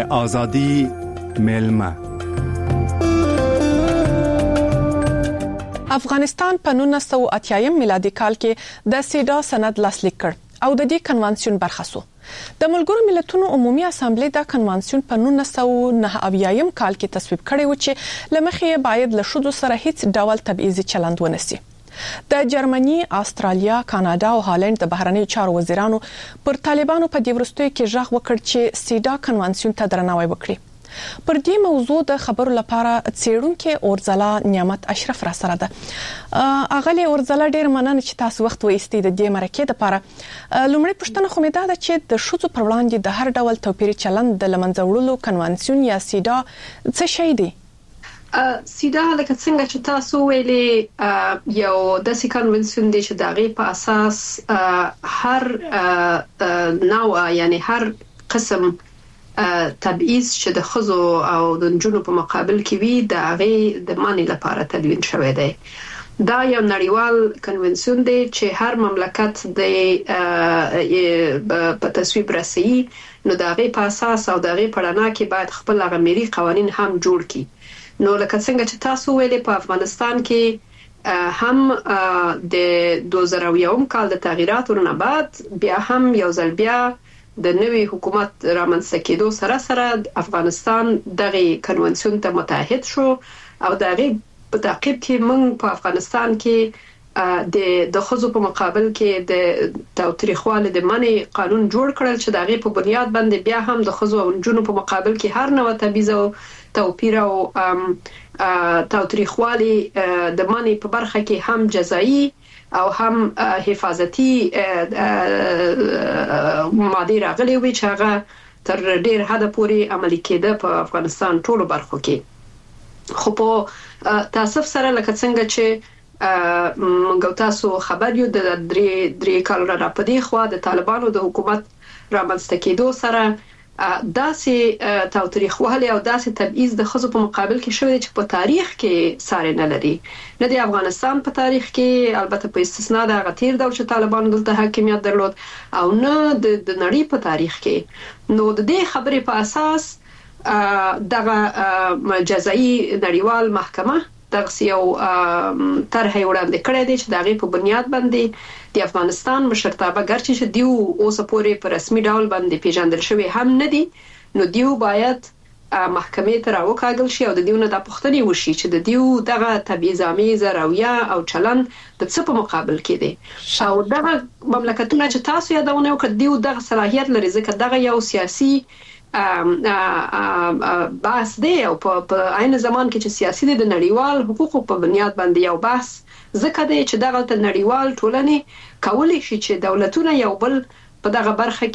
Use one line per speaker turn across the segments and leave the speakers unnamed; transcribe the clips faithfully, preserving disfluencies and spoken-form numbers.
آزادی میلمه.
افغانستان په نولس سوه اتیا میلادي کال کې د سیډا سند لاسلیک کړ او د دې کنوانسیون برخه شو. د ملګرو ملتونو عمومي اسامبلې دا کنوانسیون په نولس سوه نهه اویا کال کې تصویب کړی و چې لمخې باید له شذو سره هیڅ ډول تبعیضي چلند ونسی. د جرمني، استرالیا، کاناډا او هالند د بهرنیو چارو وزیرانو پر طالبانو په دې وروستیو کې ژغ وکړ چې سیډا کنوانسیون ته درناوی وکړي. پر دې موضوع د خبرو لپاره څېړونکي اورځلا نعمت اشرف را سره ده. اغلی اورځلا ډېر مننه چې تاسو وخت وایستئ د دې مرکې لپاره. لومړی پوښتنه خو مې دا ده چې د ښځو پر وړاندې د هر ډول توپیري چلند د له منځه وړلو کنوانسیون یا سیډا څه شی دی؟
سیډا لکه څنګه چې تاسو ویلي یو داسې کنوانسیون دی چې د هغې په اساس هر نوع یعنی هر قسم تبعیض چې د ښځو او د نجونو په مقابل کې وي د هغې د منع لپاره تدوین شوی دی. دا یو نړیوال کنوانسیون دی چې هر مملکت د په تصویب رسوي، نو د هغې په اساس او د هغې په رڼا کې باید خپل هغه ملي قوانین هم جوړ کړي. نو لکه څنګه چې تاسو ویلي په افغانستان کې هم د دوه زره یو کال د تغییراتو نه بعد بیا هم یو ځل بیا د نوي حکومت رامنځته کېدو سره سره افغانستان دغه کنوانسیون ته متحد شو او دغه په تعقیب کې موږ په افغانستان کې د د ښځو په مقابل کې د تاوتریخوالي د منع قانون جوړ کړل چې دغه په بنیاد باندې بیا هم د ښځو او نجونو په مقابل کې هر نوع تبعیض او توپیر او تاوتریخوالي د منع په برخه کې هم جزایی او هم حفاظتي ماده راغلي وي چې هغه تر ډیر حد پورې عملي کېده په افغانستان ټولو برخو کې. خو په تاسف سره لکه څنګه چې موږ تاسو خبر یو د درې درې کال را پدې خو د طالبانو د حکومت رامنځته کېدو سره داسې تاوتریخوالي او داسې تبعیض د ښځو په مقابل کې شوی چې په تاریخ کې ساری نه لري، نه د افغانستان په تاریخ کې، البته په استثناء د هغه تیر دور چې طالبانو دلته حاکمیت درلود، او نه د نړۍ په تاریخ کې. نو د دې خبرې په اساس دغه جزایی نړیوال محکمه دغه یو طرح وړاندې کړی دی چې دغه په بنیاد باندې د افغانستان مشرتابه ګرچې چې دیو اوس پورې په رسمي ډول باندې پیژندل شوی هم نه دي، نو دیو باید محکمې ته راوکاږل شي او د دیو نه د پوښتنې وشي چې د دیو دغه تبعیض‌آمیز رویه او چلند د څه په مقابل کې دی. او دغه مملکتونه چې تاسو یادونه وکړه دیو دغه صلاحیت لري ځکه دغه یو سیاسي بحث دی او په عین زمان کې چې سیاسي دی د نړیوال حقوقو په بنیاد باندې یو بحث ځکه دی چې دغه ته نړیوال ټولنې کولی شي چې دولتونه یو بل په دغه برخه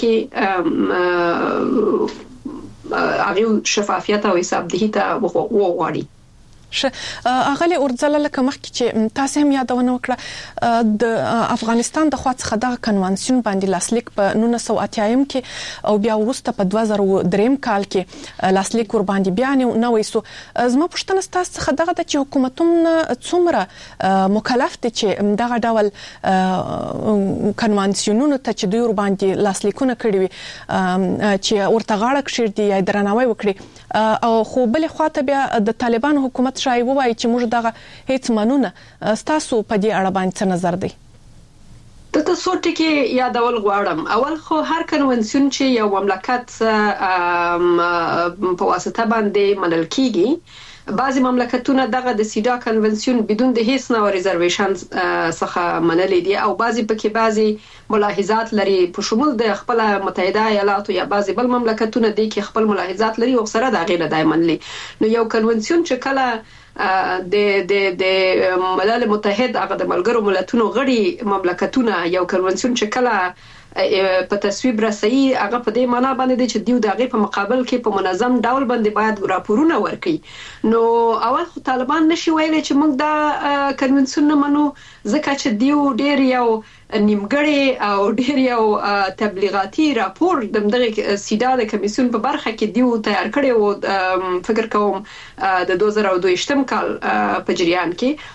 کې هغه شفافیت او حسابدهي ته وغواړي.
اغلی اورځلا لکه مخکې چې تاسو هم یادونه وکړه د افغانستان د خوا څخه د کنوانسیون باندې لاسلیک په نولس سوه اتیا کې او بیا وروسته په دوه زره درې کال کې لاسلیک ور باندې بیا نه وایسو. زما پوښتنه تاسو څخه دغه د چې حکومتونه څومره مکلف دي چې دغه ډول کنوانسیونونو ته چې دوی ور باندې لاسلیکونه کړی وي چې ورته غاړه کښېږدي یا درناوی وکړي، او خو بل خواته بیا د طالبانو حکومت شای وایي چې موږ دغه هیڅ منونه. ستاسو په دې اړه باندې څه نظر دی؟
د تاسو ټکی یادول غواړم. اول خو هر کنوانسیون چې یو مملکت په واسطه باندې منل کیږي، بعضی مملکتونه دغه د سیډا کنوانسیون بدون د هیڅ نوع ریزرویشن څخه منلي دي او بعضی پکې بعضی ملاحظات لري، په شمول د خپل متحده ایالاتو یا بعضی بل مملکتونه دي کې خپل ملاحظات لري او سره د غیر دای منلي. نو یو کنوانسیون چې کله د د د ملل متحد هغه د ملګرو ملتونو غړي مملکتونه یو کنوانسیون چې کله په تصویب رسي هغه په دې معنی باندې دی چې دیو دغه په مقابل کې په منظم ډول باندې باید راپورونه ورکړي. نو اول خو طالبان نشي ویلي چې موږ دا کنوانسیون نه منو ځکه چې دیو ډیر یو نیمګړی او ډیر یو تبلیغاتي راپور د دغه سیډا د کمیسیون په برخه کې دیو تیار کړی و، فکر کوم د دوه زره دوه کال په جریان کې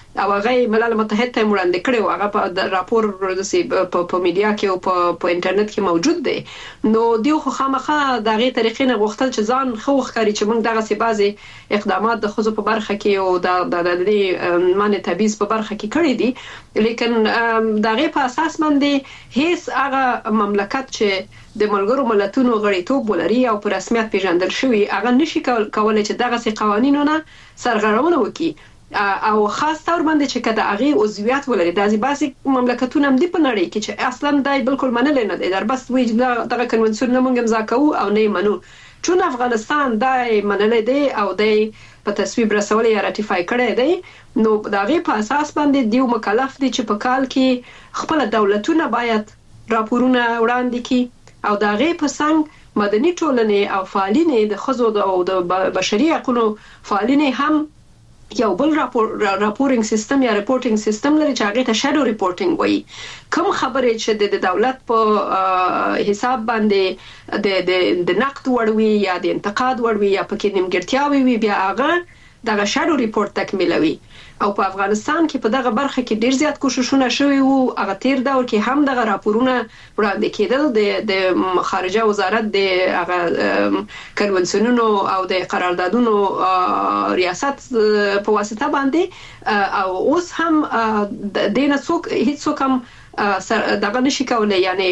او هغه ملل متحد ته وړاندې کړو هغه په راپور په په میډیا کې او په په انټرنیټ کې موجود دی نو دیو خو خامخا دغه طریقې نه غوښتل چې ځان خو ښکاری چې موږ دغه سي بازي اقدامات د خصوص په برخه کې او د د د معنی تبعیض په برخه کې کړی دي لیکن دغه په اساس باندې هیڅ هغه مملکت چې د ملګرو ملتونو غړیتوب ولري او په رسمیت پیژندل شوی هغه نشي کولای چې دغه سي قوانینونه سرغړونه وکړي او خاص تور باندې چې کده هغه عضویت ولري د ازباسي مملکتونو هم دی په نړۍ کې چې اصلا دای بالکل منل نه دی در بس وی دغه کنونسیون نه مونږ امضا کوو او نه منو چون افغانستان دای منل دی او دای په تصویب رسول یا راتیفای کړی دی نو دغه په اساس باندې دیو مکلف دي چې په کال کې خپل دولتونه باید راپورونه وړاندې کړي او دغه په څنګه مدني ټولنې او فعالین د خزو او د بشري حقوقو فعالین هم یو بل راپور راپورینګ سیستم یا ریپورتینګ سیستم لري چې هغه ته شادو ریپورتینګ وایي کوم خبرې چې د دولت په حساب باندې د د د نقد وړوي یا د انتقاد وړوي یا پکې نیمګړتیاوي وي بیا هغه دغه شادو ریپورت تکمیلوي او په افغانستان کې په دغه برخه کې ډیر زیات کوششونه شوي وو هغه تیر دور کې هم دغه راپورونه وړاندې کېدل د د خارجه وزارت د هغه کنونسیونونو او د قراردادونو ریاست په واسطه باندې او اوس هم د دینه څوک هیڅ څوک هم دغه نشي کولای یعنی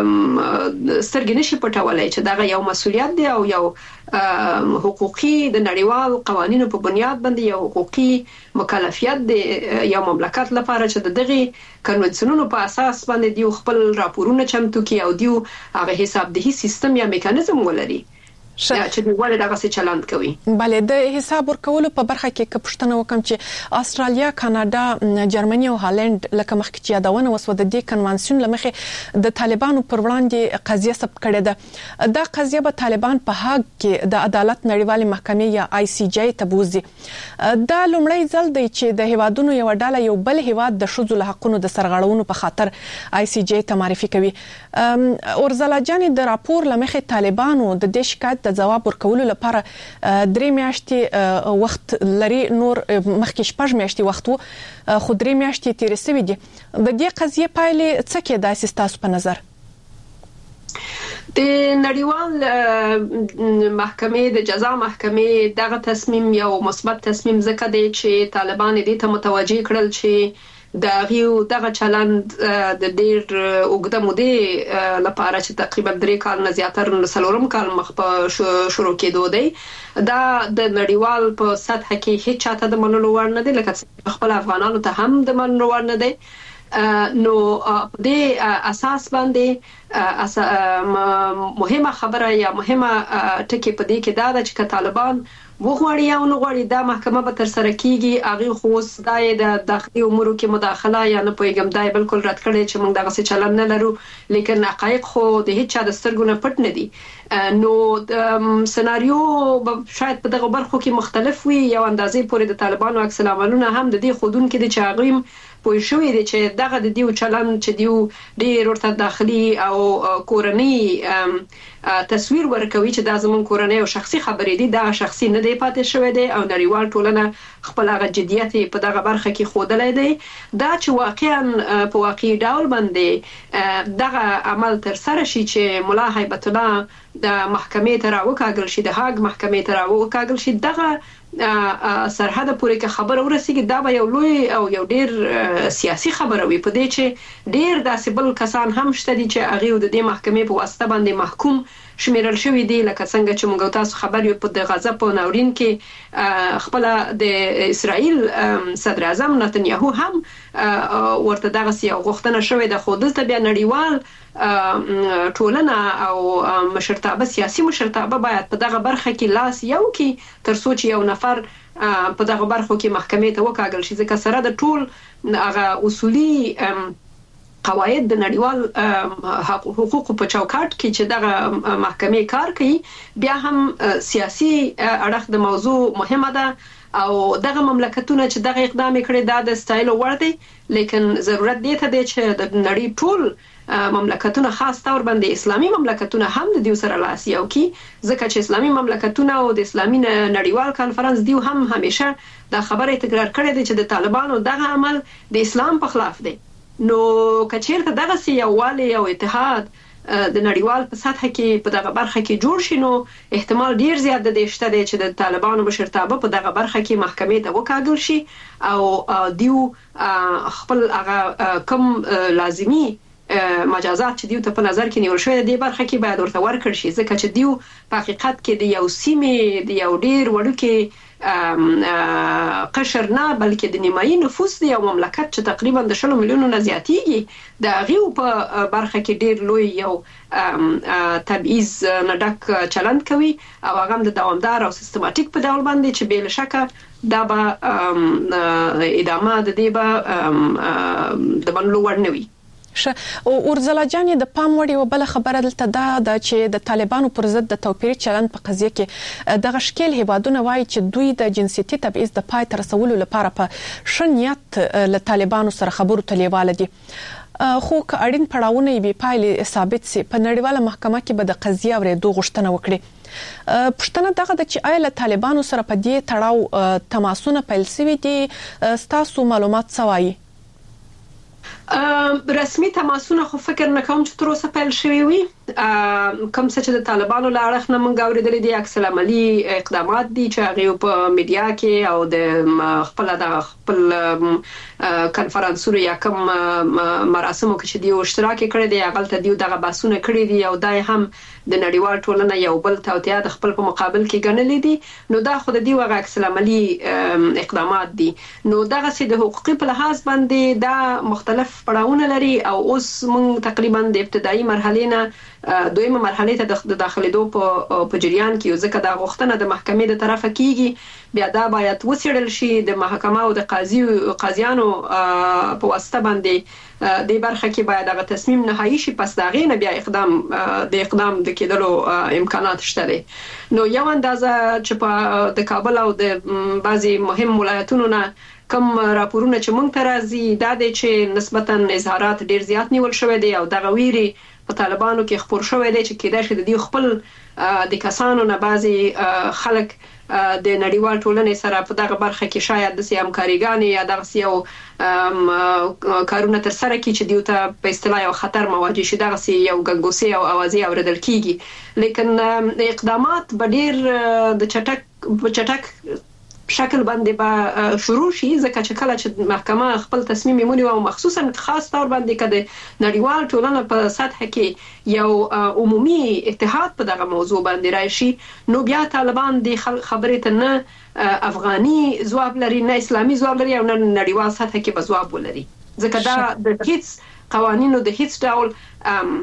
سترګې نشي پټولای چې دغه یو مسولیت دی او یو حقوقي د نړیوال قوانینو په بنیاد باندې یو حقوقي مکلفیت دی یو مملکت لپاره چې دغه کنونسیونونو په اساس باندې دیو خپل راپورونه چمتو کوي او دیو هغه حسابدهي سیستم یا میکانیزم ولري چې دوی دغه څه چلند کوي
بله د حساب ورکولو په برخه کې کپشتنه وکم چې استرالیا کاناډا جرمني او هالند لکه مخکې چې یادونه وسو د دې کنوانسیون لمخې د طالبانو پر وړاندې قضیه ثبت کړې ده دا قضیه به طالبان په هاګ کې د عدالت نړیوالې محکمې یا آی سی جی ته بوزي دا لومړی ځل دی چې د هیوادونو یو ډله یو بل هیواد د شذو له حقونو د سرغړونو په خاطر آی سی جی ته معرفي کوي اورزلا جان د راپور لمخې طالبانو د دې شکایت د جواب ورکولو لپاره درې میاشتې وخت لري نور مخکې شپږ میاشتې وخت وو خو درې میاشتې تیر شوې دي د دې قضیه پایلې څه کېدای شي تاسو په نظر
د نړیوال محکمې د جزا محکمې دغه تصمیم یو مثبت تصمیم ځکه دی چې طالبان دې ته متوجه کړل چې د غیو دغه چلند د ډیر اوږده مودې لپاره چې تقریبا درې کال نه زیاتره سلورم کال مخ په شروع کېدو دی دا د نړیوال په سطح کې هیڅ چاته د منلو وړ نه دی لکه خپل افغانانو ته هم د منلو وړ نه دی نو د اساس باندې مهمه خبره یا مهمه ټکی په دې کې دا ده چې طالبان وغواړي یا نه غواړي دا محکمه به تر سره کیږي هغه خو دای د داخلي امور کې مداخله یا نه پویګم دای بالکل رد کړي چې موږ دغه څه چلن نه لرو لیکن حقایق خو د هیڅ چا د سترګو نه پټ نه دي نو سناریو شاید په دغه برخو کې مختلف وي یو اندازې پورې د طالبانو عکس العملونه هم د دې خودون کې د چاغیم پوه شوې دي چې دغه د دیو چلن چې دیو ډیر ورته داخلي او کورنۍ تصویر ورکوي چې دا زمون کورنۍ او شخصي خبرې دي دا شخصي نه دی پاتې شوی دی او نړیوال ټولنه خپل هغه جديت په دغه برخه کې خودلای دی دا چې واقعا په واقعي ډول باندې دغه عمل تر سره شي چې مولا هیبت الله د محکمې ته راوکاږل شي د هاګ محکمې ته راوکاږل شي دغه سرحد پورې کې خبر ورسیږي دا به یو لوی او یو ډیر سیاسي خبره وي په دې چې ډیر داسې بل کسان هم شته دي چې هغه د دې محکمې په واسطه باندې محکوم شمیرل شوی دی لکه څنګه چې موږ تاسو خبر یو په د غزا په ناورین کې خپل د اسرائیل صدر اعظم نتنیاهو هم ورته دغه سیاو غوښتنه شوې ده خو دلته بیا نړیوال ټولنه او مشرتابه سیاسي مشرتابه باید په دغه برخه کې لاس یو کې تر څو چې یو نفر په دغه برخو کې محکمې ته وکاږل شي ځکه سره د ټول هغه اصولي قواعد د نړیوال حقوقو په چوکاټ کې چې دغه محکمې کار کوي بیا هم سیاسي اړخ د موضوع مهمه ده او دغه مملکتونه چې دغه اقدام کړی دا د ستایلو وړ دی، لیکن ضرورت دی ته دی چې د نړۍ ټول مملکتونه خاص تور باندې اسلامي مملکتونه هم د دیو سره لاس یو کی، ځکه چې اسلامي مملکتونه او د اسلامي نړیوال کانفرنس دیو هم همیشه دا خبره تکرار کړې ده چې د طالبانو دغه عمل د اسلام په خلاف دی. نو کچیرته دغه سی یووالی او اتحاد د نړیوال په سطح کې په دغه برخه کې جوړ شي، نو احتمال ډیر زیات دی شته دی چې د طالبانو مشرتابه په دغه برخه کې محکمې ته وکاږل شي او دیو خپل هغه کم لازمی مجازات چې دیو ته په نظر کې نیول شوی دی برخه کې باید ورته ورکړ شي، ځکه چې دیو په حقیقت کې د یو سیمې د یو ډیر وړوکی قشر نه بلکې د نیمایي نفوس دی یو مملکت چې تقریبا د شلو میلیونو نه زیاتیږي د غیو په برخه کې ډیر لوی یو تبعیض نه ډک چلند کوي او هغه د دوامدار او سیستماتیک په ډول باندې چې بل شکه دا به ادامه د دې به د منلو وړ نه وي.
او ورزلا جان د پام وړي او بل خبره دلته دا د چې د طالبانو پر ضد د توپیري چلند په قضیه کې د غشکل هیوادونه وایي چې دوی د جنسيتي تبعیض د پای تر رسولو لپاره په شنیت له طالبانو سره خبرو تلیواله دي، خو که اړین پړاوونه به پایلې ثابت سي په نړیواله محکمه کې به د قضیه ورېدو غوښتنه وکړي. پښتنه دغه د چې آیا له طالبانو سره په دې تړاو تماسونه پیل شوي دي، ستاسو معلومات سوایي؟
رسمي تماسونه خو فکر نه کوم چې تر اوسه پیل شوي وي، کوم څه چې د طالبانو له اړخ نه موږ اورېدلي دي عکس العملي اقدامات دي چې هغه په میډیا کې او د خپل د خپل کنفرانسونو یا کوم مراسمو کې چې دی اشتراک کړی دی هغه ته دی دغه بحثونه کړی دي او دای هم د نړیوال ټولنه یو بل توطئه د خپل په مقابل کې ګڼلې دي، نو دا خو د دی وغه عکس العملي اقدامات دي. نو دغه سي د حقوقي په لحاظ باندې دا مختلف پړاوونه لري او اوس موږ تقریبا د ابتدایي مرحله نه دویمه مرحله ته د داخليدو په په جریان کې، ځکه دا غوښتنه د محکمې د طرفه کیږي، بیا دا باید وڅېړل شي د محکمه او د قاضي قاضیانو په واسطه باندې د برخه کې باید هغه تصمیم نهایی شي، پس دا غینه بیا اقدام د اقدام د کېدلو امکانات شته دي. نو یو اندازه چې په د کابل او د بعضي مهم ولایتونو نه کوم راپورونه چې مونږ ته راځي دا د چې نسبتاً اظهارات ډیر زیات نیول شوی دی او دغه ویري په طالبانو کې خبر شوی دی چې کېدای شي د دې خپل د کسانو نه بعضي خلک د نړیوال ټولنې سره په دغه برخه کې شاید د سیامکاریګانې یا دغه یو کارونه تر سره کې چې دیو ته په اصطلاح یو خطر مواجه شي، دغه یو ګنګوسي او اوازې اوریدل کیږي، لیکن اقدامات به ډیر د چټک چټک شکل باندې به شروع شي، ځکه چې کله چې محکمه خپل تصمیم ونیوي او مخصوصا خاص تور باندې کده نړیوال ټولنه په سطح کې یو عمومي اتحاد په دغه موضوع باندې راشي، نو بیا طالبان د خبرې ته نه افغاني ځواب لري نه اسلامي ځواب لري او نه نړیوال سطح کې به ځواب ولري، ځکه دا د هیڅ قوانینو د هیڅ ډول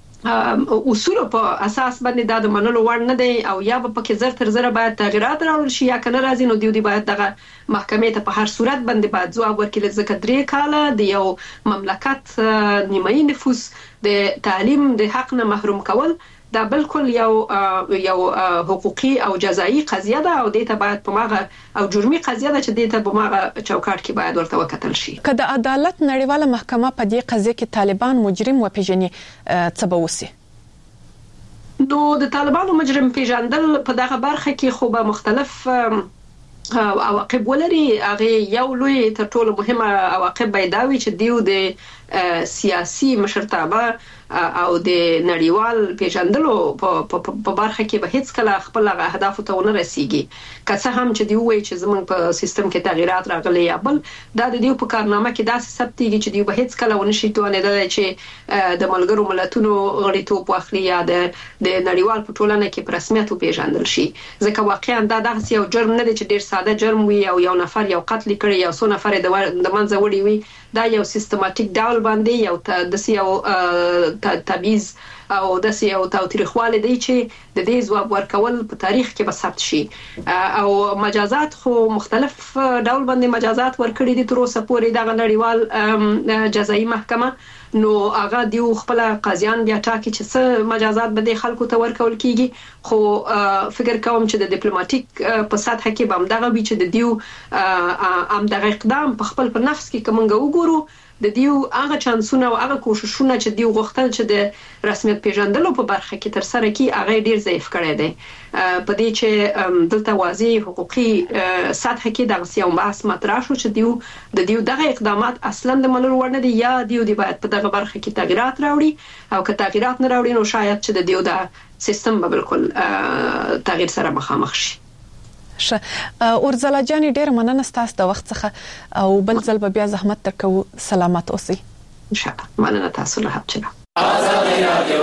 اصول په اساس باندې دا د منلو وړ نه دی او یا به پکې زر تر زر باید تغیرات راوړل شي یا کنه راځي، نو دیو دی باید دغه محکمې ته په هر صورت باندې باید ځواب ورکړي، ځکه درې کاله د یو مملکت نیمایي نفوس د تعلیم د حق نه محروم کول دا بالکل یو یو حقوقي او جزایی قضیه ده او دې ته باید په ماغه او جرمي قضیه ده چې دې ته په ماغه چوکاټ کې باید ورته وکتل شي.
که د عدالت نړیواله محکمه په دې قضیه کې طالبان مجرم وپیژني څه به وسی؟
نو د طالبانو مجرم پیژندل په دغه برخه کې خو به مختلف عواقب ولري، هغه یو لوی تر ټولو مهمه عواقب به دا وي چې دیو د سیاسي مشرتابه او د نړیوال پیژندلو په برخه کې به هیڅ کله خپل اهداف ته ونه رسیږي، که څه هم چې دی وایي چې زموږ په سیستم کې تغیرات راغلي یا بل دا د دیو په کارنامه کې داسې ثبتېږي چې دی به هیڅ کله ونه شي توانېدلی چې د ملګرو ملتونو غړیتوب واخلي یا د د نړیوال په ټولنه کې په رسمیت وپیژندل شي، ځکه واقعا دا دغه یو جرم نه دی چې ډیر ساده جرم وي او یو نفر یو قتل کړي یا څو نفر د منځه وړي وي، دا یو سیستماتیک ډول ډول باندې یو د سیاو تبعیض او د سیاو تاوتریخواله دی چې د دې ځواب ورکول په تاریخ کې به ثبت شي او مجازات خو مختلف ډول باندې مجازات ورکړي دي تر اوسه پورې د نړیوال جزایي محکمه نو هغه دیو خپل قاضیان بیا ټاکي چې څه مجازات به د خلکو ته ورکول کیږي خو فکر کوم چې د ډیپلوماټیک په سطح کې به هم دغه وی چې د دیو ام دغه اقدام په خپل په نفس کې کومنګ وګورو د دیو هغه چانسونه او هغه کوششونه چې دیو غوښتل چې د رسمیت پیژندلو په برخه کې تر سره کی هغه ډیر ضعیف کړی دی په دې چې دلته واضح حقوقي سطح کې د سیاو بحث مطرح شو چې دیو د دیو دغه اقدامات اصلا د منلو وړ نه دي یا دیو دی باید په دغه برخه کې تغیرات راوړي او که تغیرات نه راوړي نو شاید چې د دیو د سیستم به بالکل تغییر سره مخامخ شي.
شه اورزلا جاني ډیر مننه ستاسو د وخت څخه او بل ځل به بیا زحمت ترکو سلامت اوسئ
ان شاء الله. مننه تاسو له حبچنا
آزادی رادیو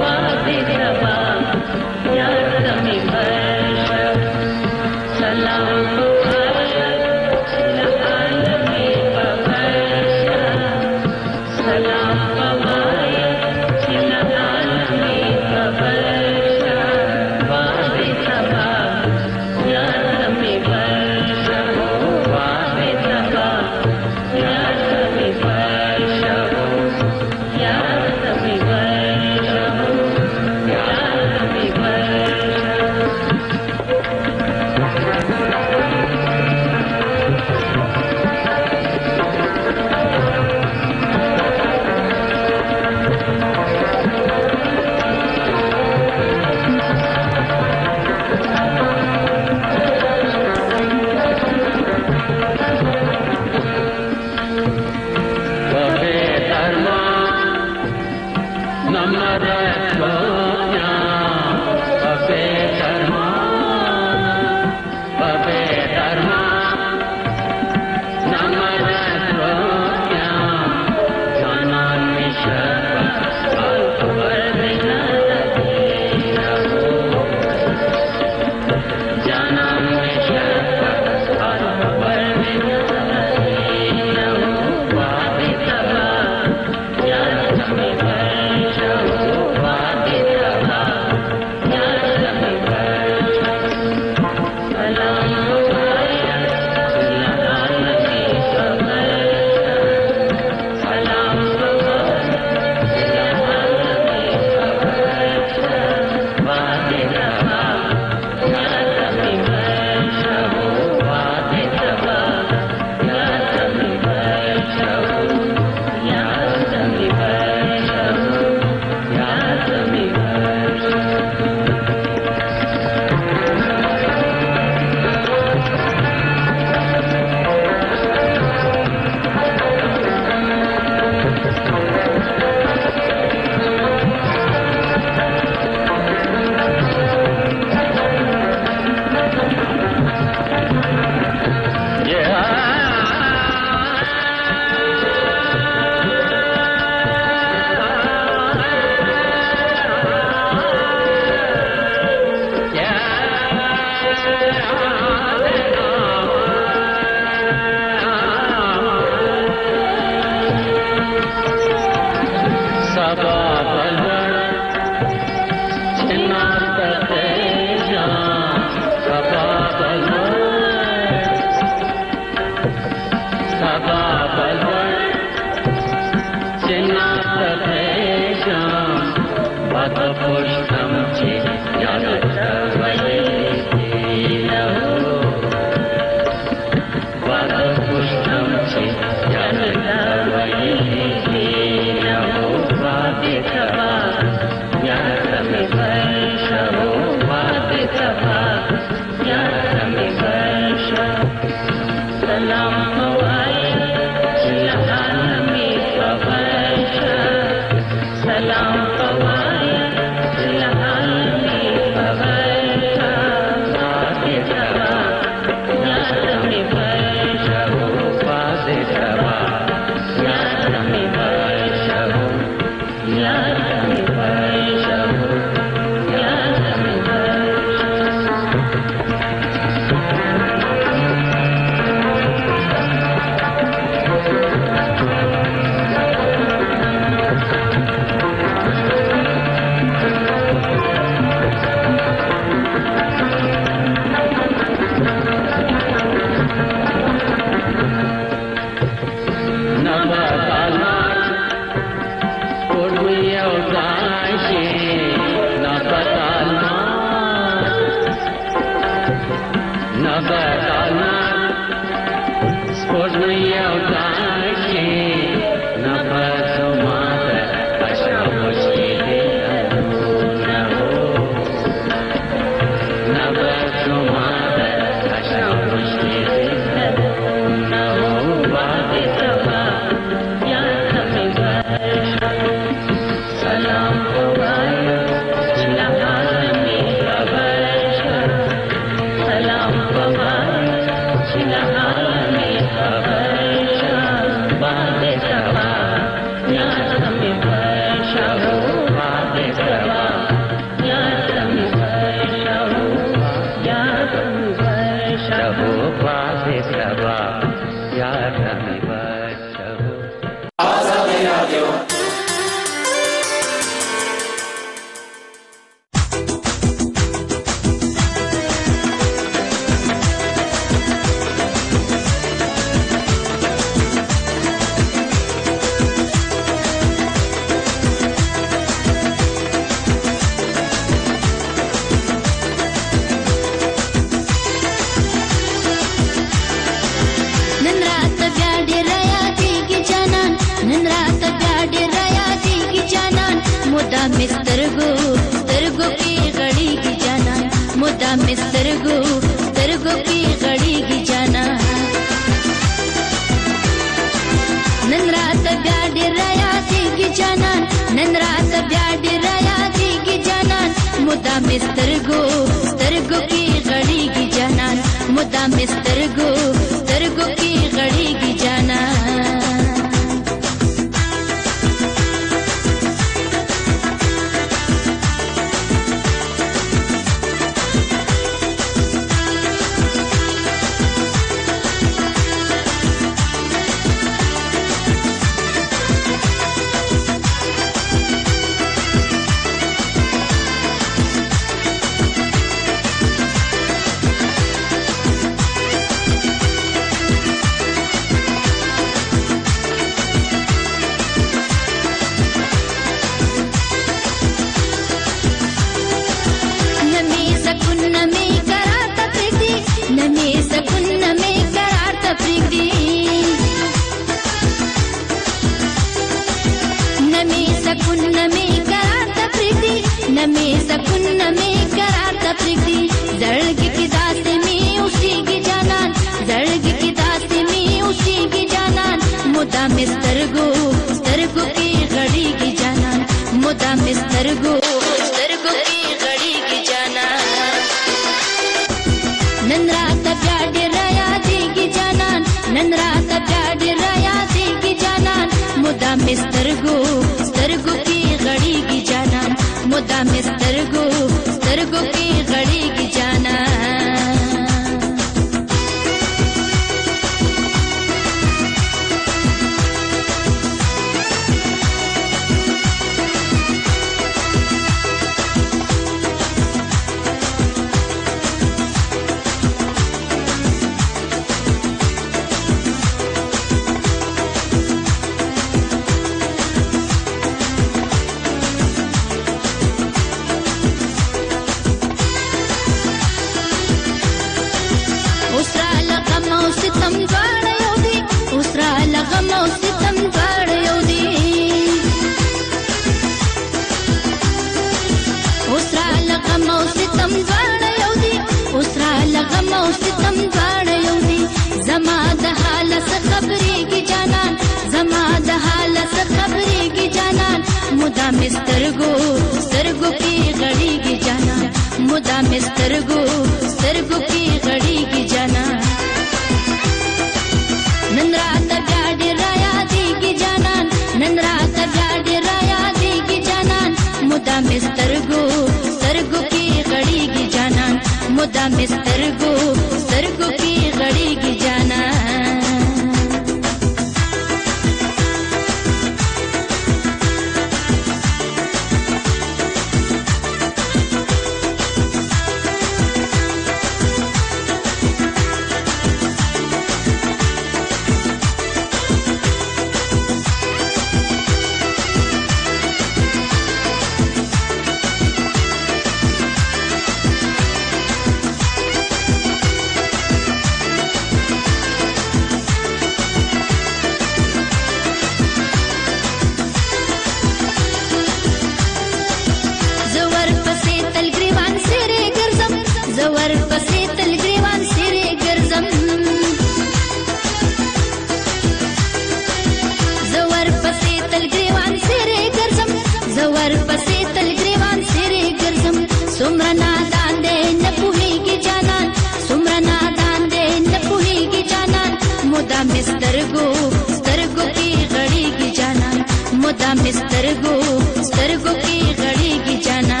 مسترګو سترګو کې غړېږي جانا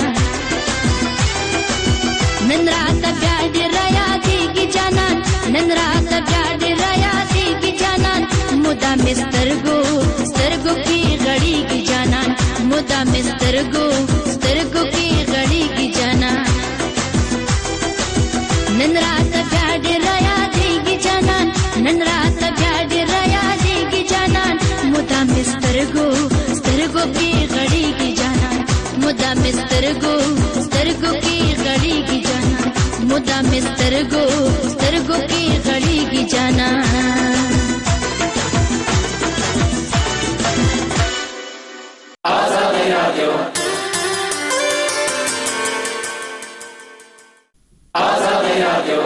نن رات بیا ډېر یادېږي جانان نن رات بیا ډېر یادېږي جانان مودا مسترګو سترګو کې غړېږي جانان مودا مسترګو سترګو کې غړېږي جانان نن رات بیا ډېر یادېږي جانان نن رات بیا ډېر یادېږي جانان مودا مسترګو سترګو کې غړېږي جانان مودا مسترګو سترګو کې غړېږي جانان مودا مسترګو سترګو کې غړېږي جانان
آزاد رادیو آزاد رادیو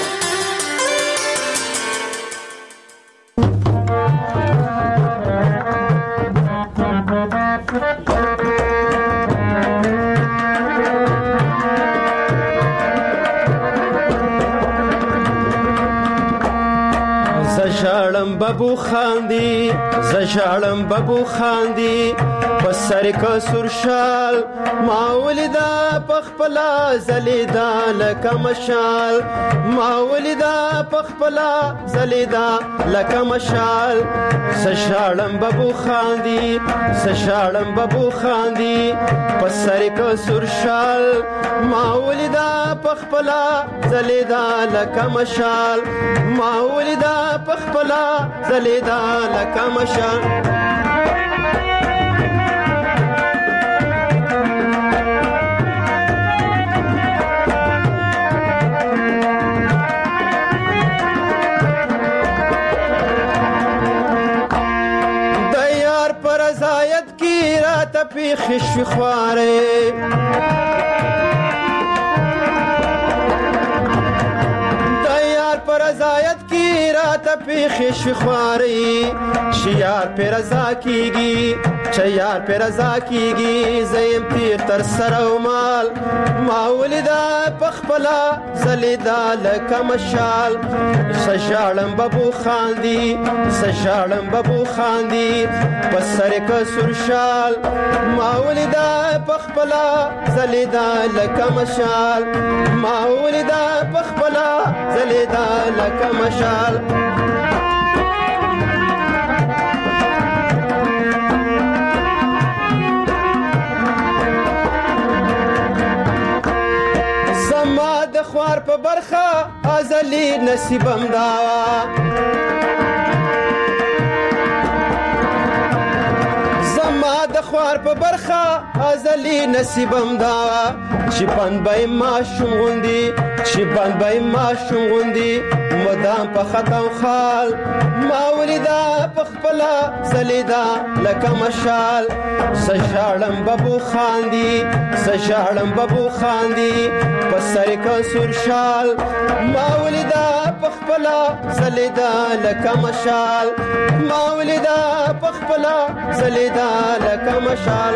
زشالم ببو خاندی زشالم ببو خاندی پسر کا سرشال ما ولدا پخپلا زلیدا لکه مشال ما ولدا پخپلا زلیدا لکه مشال زشالم ببو خاندی زشالم ببو خاندی پسر کا سرشال ما ولدا پخپلا زلیدا لکه مشال ما ولدا پخپلا زلیدا لکه مشال دیار پر ازایت کی رات پیخی شخواره پر ازایت کی رات پیخی شخواری شیار پر ازا کیگی چیار پر ازا کیگی زیم تیغ تر سر و مال ما ولدا پخپلا زلیدا لکه مشال سشالم ببو خاندی سشالم ببو خاندی پسر که سرشال ما ولدا پخپلا زلیدا لکه مشال ما ولدا پخپلا زلیدا لکه مشال زما د خوار په برخه ازلی نصیبم داوا زما د خوار په برخه ازلی نصیبم داوا چې بند به ماشوم غوندي چې بند به ماشوم غوندي مدام په خطا او خال ما ولیدا په خپله ځلېدا لکه مشال سژاړم ببو خاندي سژاړم ببو خاندي په سر که سور شال ما ولیدا په خپله ځلېدا لکه مشال ما ولیدا په خپله ځلېدا لکه مشال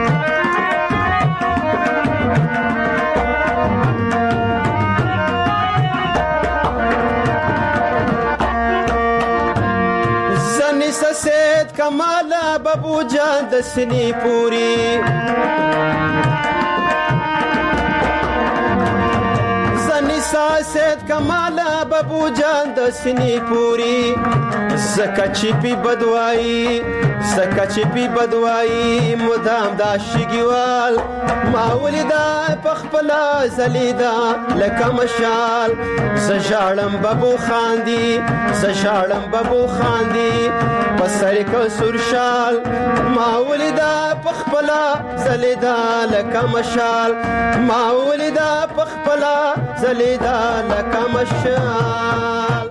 سید کمالا ببو جان د سنی پوری زنی سید کمالا ببو جان د سنی پوری زکه چې پی بدوایی زکه چې پی بدوایی مدام دا شګیوال ما ولیدا پخپلا زلیدا لکه مشال سژاړم ببو خاندي سژاړم ببو خاندي پسر که سور شال ما ولیدا پخپلا زلیدا لکه مشال ما ولیدا پخپلا زلیدا لکه مشال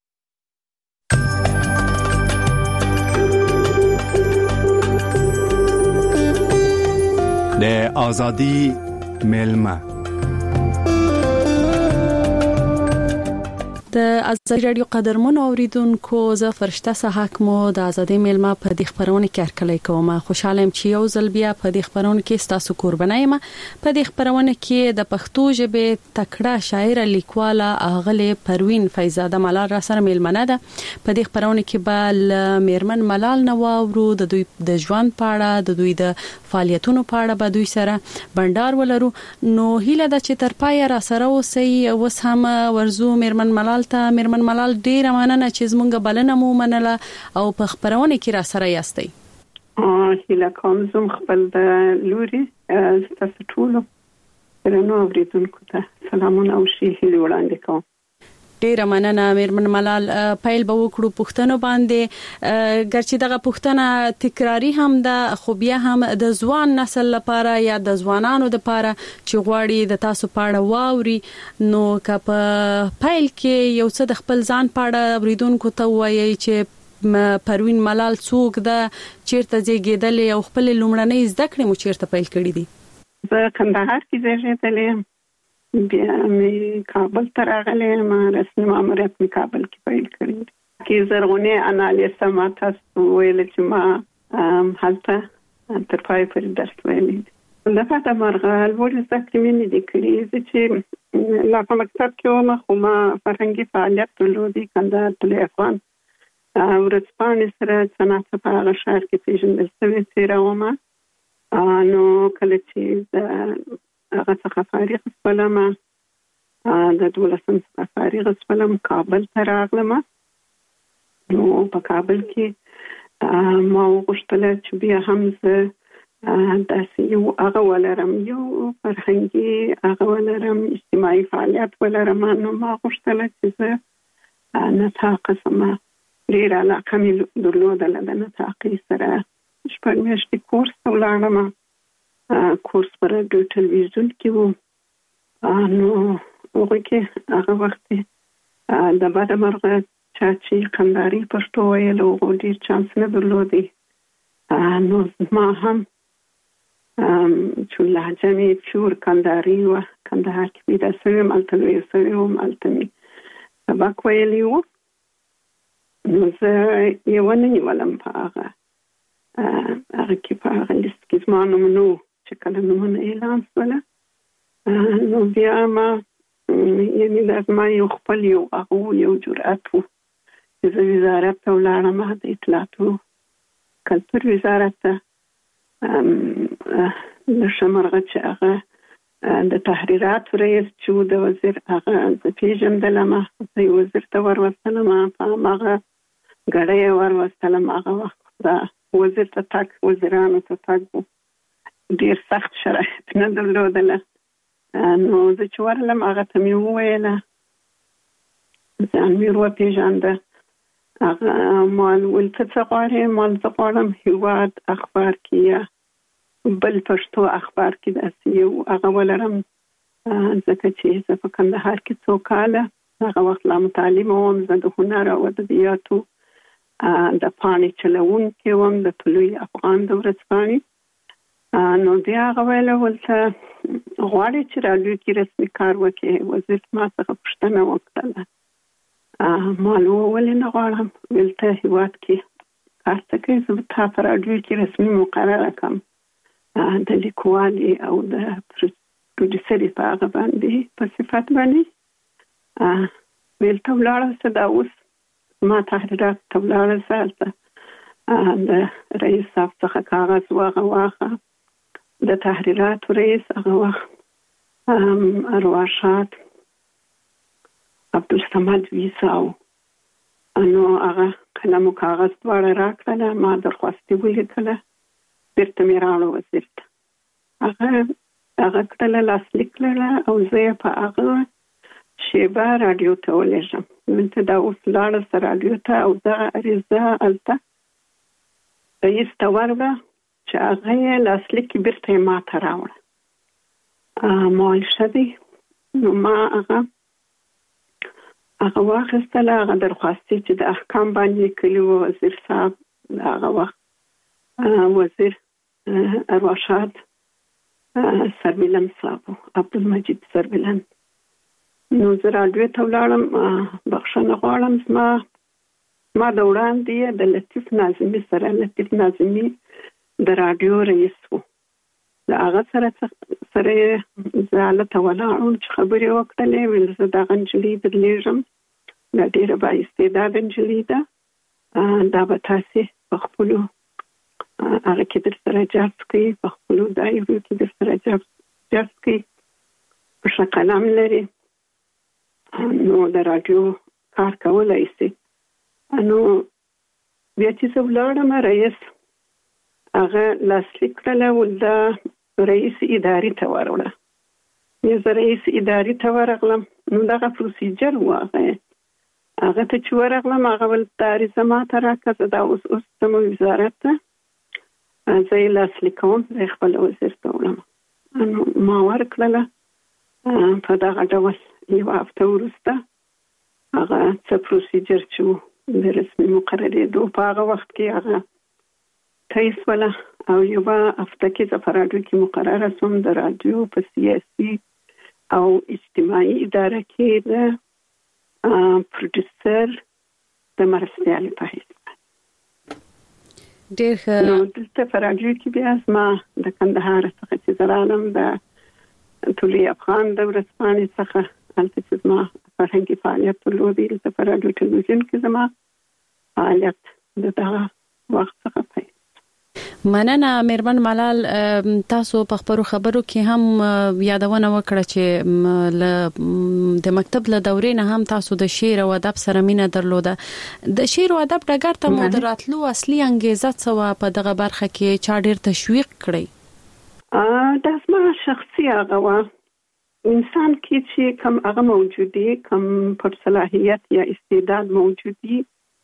د ازادي ملما
د ازادي رادیو قدرمن اوریدونکو زه فرشته صحاک مو د ازادي میلمه په دې خبرونه کې هرکلی کوم. خوشاله یم چې یو ځل بیا په دې خبرونه کې تاسو قربانه یم. په دې خبرونه کې د پښتو ژبې تکړه شاعر لیکواله اغله پروین فیضزاده ملال را سره میلمنه ده. په دې خبرونه کې به میرمن ملال نواورو د دوی د ژوند په اړه د دوی د فعالیتونو په اړه به دوی سره بندر ولرو. نو هیله ده چې تر پای را سره اوسئ. اوس هم ورزو میرمن ملال ته. میرمن ملال ډیره مننه چې زمونږ بلنه مو منله او په خبرونه کې را سره یاستئ.
هیله کوم زم خپل د لوري تاسو ټول درنو اوریدونکو ته سلامونه او شي هیله وړاندې کوم.
ډیره مننه میرمن ملال. پیل به وکړو پښتنو باندې. ګرچې دغه پښتنه تکراری هم ده خو بیا هم د ځوان نسل لپاره یا د ځوانانو لپاره چې غواړي د تاسو پاړه واوري نو که په پیل کې یو څه د خپل ځان پاړه اوریدونکو ته وایي چې پروین ملال څوک ده، چیرته زیږیدلې او خپل لومړنۍ زده کړې مو چیرته پیل کړې دي؟
زه کندهار کې زیږیدلې یم. بیا مې کابل ته راغلې ما رسمي ماموریت مې کابل کې پیل کړی. کې زرغونه انالیسه ما تاسو ویل چې ما هلته تر پای پورې درس ویلی. د فاته مرغه لوړ زده کړې مې نه دي کړې چې لا په مکتب کې وم خو ما فرهنګي فعالیت درلودی. کندهار ټولې افغان ورځپاڼې سره صنعت په هغه ښار کې پیژندل شوې تېره ومه. نو کله چې د هغه څخه فارغ شولم د دولسم څخه فارغ شولم کابل ته راغلم. نو په کابل کې ما وغوښتل چې بیا هم زه داسې یو هغه ولرم یو فرهنګي هغه ولرم اجتماعي فعالیت ولرم. نو ما غوښتل چې زه نطاقه سم ډېره علاقه مې درلودله د نطاقي سره. شپږ میاشتې کورس ته ولاړم. کورس پر راډیو ټلویزیون کې وو. نو هغه کې هغه وخت د بده مرغه چا چې کندهاري پښتو ویل او ډېر چانس نه درلودی. نو ما هم چې لهجه مې پیور کندهاري وه کندهار کې پیدا شوې وم هلته لویه شوې وم هلته مې سبق ویلی وو. نو زه یې ونه نیولم په هغه هغه کې په هغه لیست کې زما نوم نه و چې کله نومونه اعلان شوله. نو بیا ما یعنې دا زما یو خپل یو هغه یو جرأت و چې زه وزارت ته ولاړم د اطلاعاتو کلتور وزارت ته. د شمرغه چې هغه د تحریراتو رئیس چې و د وزیر هغه زه پیژندلم. زه یې وزیر ته وروستلم په هماغه ګړی یې وروستلم. هغه وخت دا وزیر ته تګ وزیرانو ته تګ و ډېر سخت شرایط نه درلودله. نو زه چې ورغلم هغه ته مې وویله ځان مې وپېژانده. هغه ما ویل ته څه غواړې؟ ما زه غواړم هېواد اخبار کې یا بل پښتو اخبار کې داسې یو هغه ولرم ځکه چې زه په کندهار کې څو کاله هغه وخت لا متعلمه وم. زه د هنر او ادبیاتو د پاڼې چلوونکې وم د طلوع افغان د ورځپاڼې. نو بیا هغه ویله ولته غواړې چې راډیو کې رسمي کار وکړې؟ وزیر ما څخه پوښتنه وکړله. ما ولې نه غواړم؟ ویل ته هېواد کې کار ته کوې زه به تا په راډیو کې رسمي مقرره کړم د لیکوالې او د پروډیوسرې په هغه باندې په صفت باندې. ویل ته ولاړه شه دا اوس ما تحریرات ته ولاړه شه هلته د رئیس صاحب څخه کاغذ واغه واخه. د تحریراتو رئیس هغه وخت ارواښاد عبدالصمد ویساو. نو هغه قلم او کاغذ دواړه راکړله. ما درخواستي ولیکله بیرته مې راوړه وزیر ته. هغه هغه کړله لاسلیک کړله او زه یې په هغه شیبه راډیو ته ولېږم. دلته دا اوس لاړه شه راډیو ته او دغه عریضه هلته رئیس ته ورغله چې هغه یې لاسلیک بیرته یې ما ته راوړه. ما ویل ښه دی. نو ما هغه هغه واخیستله هغه درخواستي چې د احکام باندې کلي و وزیر صاحب هغه وخت وزیر ارواښاد سربلند صاحب عبدالمجید سربلند. نو زه راډیو ته ولاړم، بخښنه غواړم، زما ما د وړاندې د لطیف ناظمي سره، لطیف ناظمي د راډیو رئیس و، د هغه سره سره زه هلته ولاړم چې خبرې وکړلې. ویل زه دغه نجلۍ درلیږم، دا ډېره بااستعداده نجلۍ ده، دا به تاسې په خپلو هغه کې در سره جذب کوي، په خپلو دایرو کې در سره جذب کوي، په ښه قلم لري، نو د راډیو کار کولی شي. نو بیا چې زه ولاړم، رئیس هغه لاسلیک کړله، ول دا رئیس ادارې ته وروړه. بیا زه رئیس ادارې ته ورغلم، نو دغه پروسیجر و، هغه هغه ته چې ورغلم، هغه ول دا عریضه ماته راکړه، زه دا اوس اوس ځم وزارت ته، زه یې لاسلیک کوم، زه یې خپل وزیر ته وړم. نو ما ورکړله. په دغه ډول یوه هفته وروسته هغه څه پروسیجر چې و د رسمي مقررېدو په هغه وخت کې هغه طی شوله، او یوه هفته کې زه په راډیو کې مقرره شوم، د راډیو په سیاسي او اجتماعي اداره کې د پروډوسر د مرستیالې په حیث.
ډېر ښه.
نو دلته په راډیو کې بیا زما د کندهار څخه چې زه رالم، د طلوع افغان د ورځپاڼې څخه هلته چې زما فرهنګي فعالیت درلودی، دلته په راډیو ټلویزیون کې زما فعالیت د دغه وخت څخه پیل.
مننه میرمن ملال، تاسو په خبرو خبرو کې هم یادونه وکړه چې د مکتب له دورې نه هم تاسو د شعر او ادب سره مینه درلوده. د شعر او ادب ډګر ته مو د راتلو اصلي انګیزه څه وه؟ په دغه برخه کې چا ډېر تشویق کړی؟
دا زما شخصي هغه وه، انسان کې چې کم هغه موجودي، کم پر صلاحیت یا استعداد موجودي،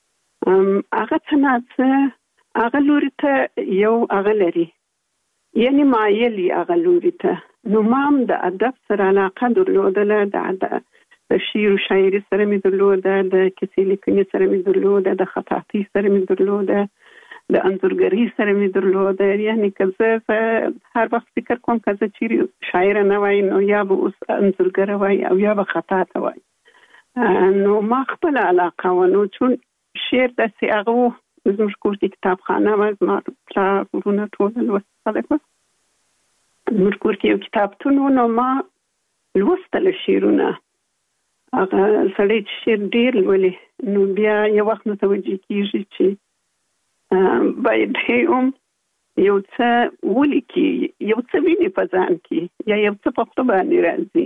هغه څه نه څه هغه لوري ته یو هغه لري، یعنی مایل یې هغه لوري ته. نو ما هم د ادب سره علاقه درلودله، د شعر و شاعري سره مې درلوده، د کیسې لیکنې سره مې درلوده، د خطاطۍ سره مې درلوده، د انځورګرۍ سره مې درلوده. یعنی که زه هر وخت فکر کوم که زه چیرې شاعره نه وای، نو یا به اوس انځورګره وای او یا به خطاطه وای. نو ما خپله علاقه و، نو چون شعر داسې هغه و، زموږ کور کې کتابخانه وه، زما پلار ورونه ټول لوستي خلک وه، زموږ کور کې یو کتابتون و، نو ما لوستله شعرونه. هغه سړی چې شعر ډېر لولي، نو بیا یو وخت متوجه کېږي چې باید هم یو څه ولیکي، یو څه ویني په ځان کې، یا یو څه په خپله باندې راځي.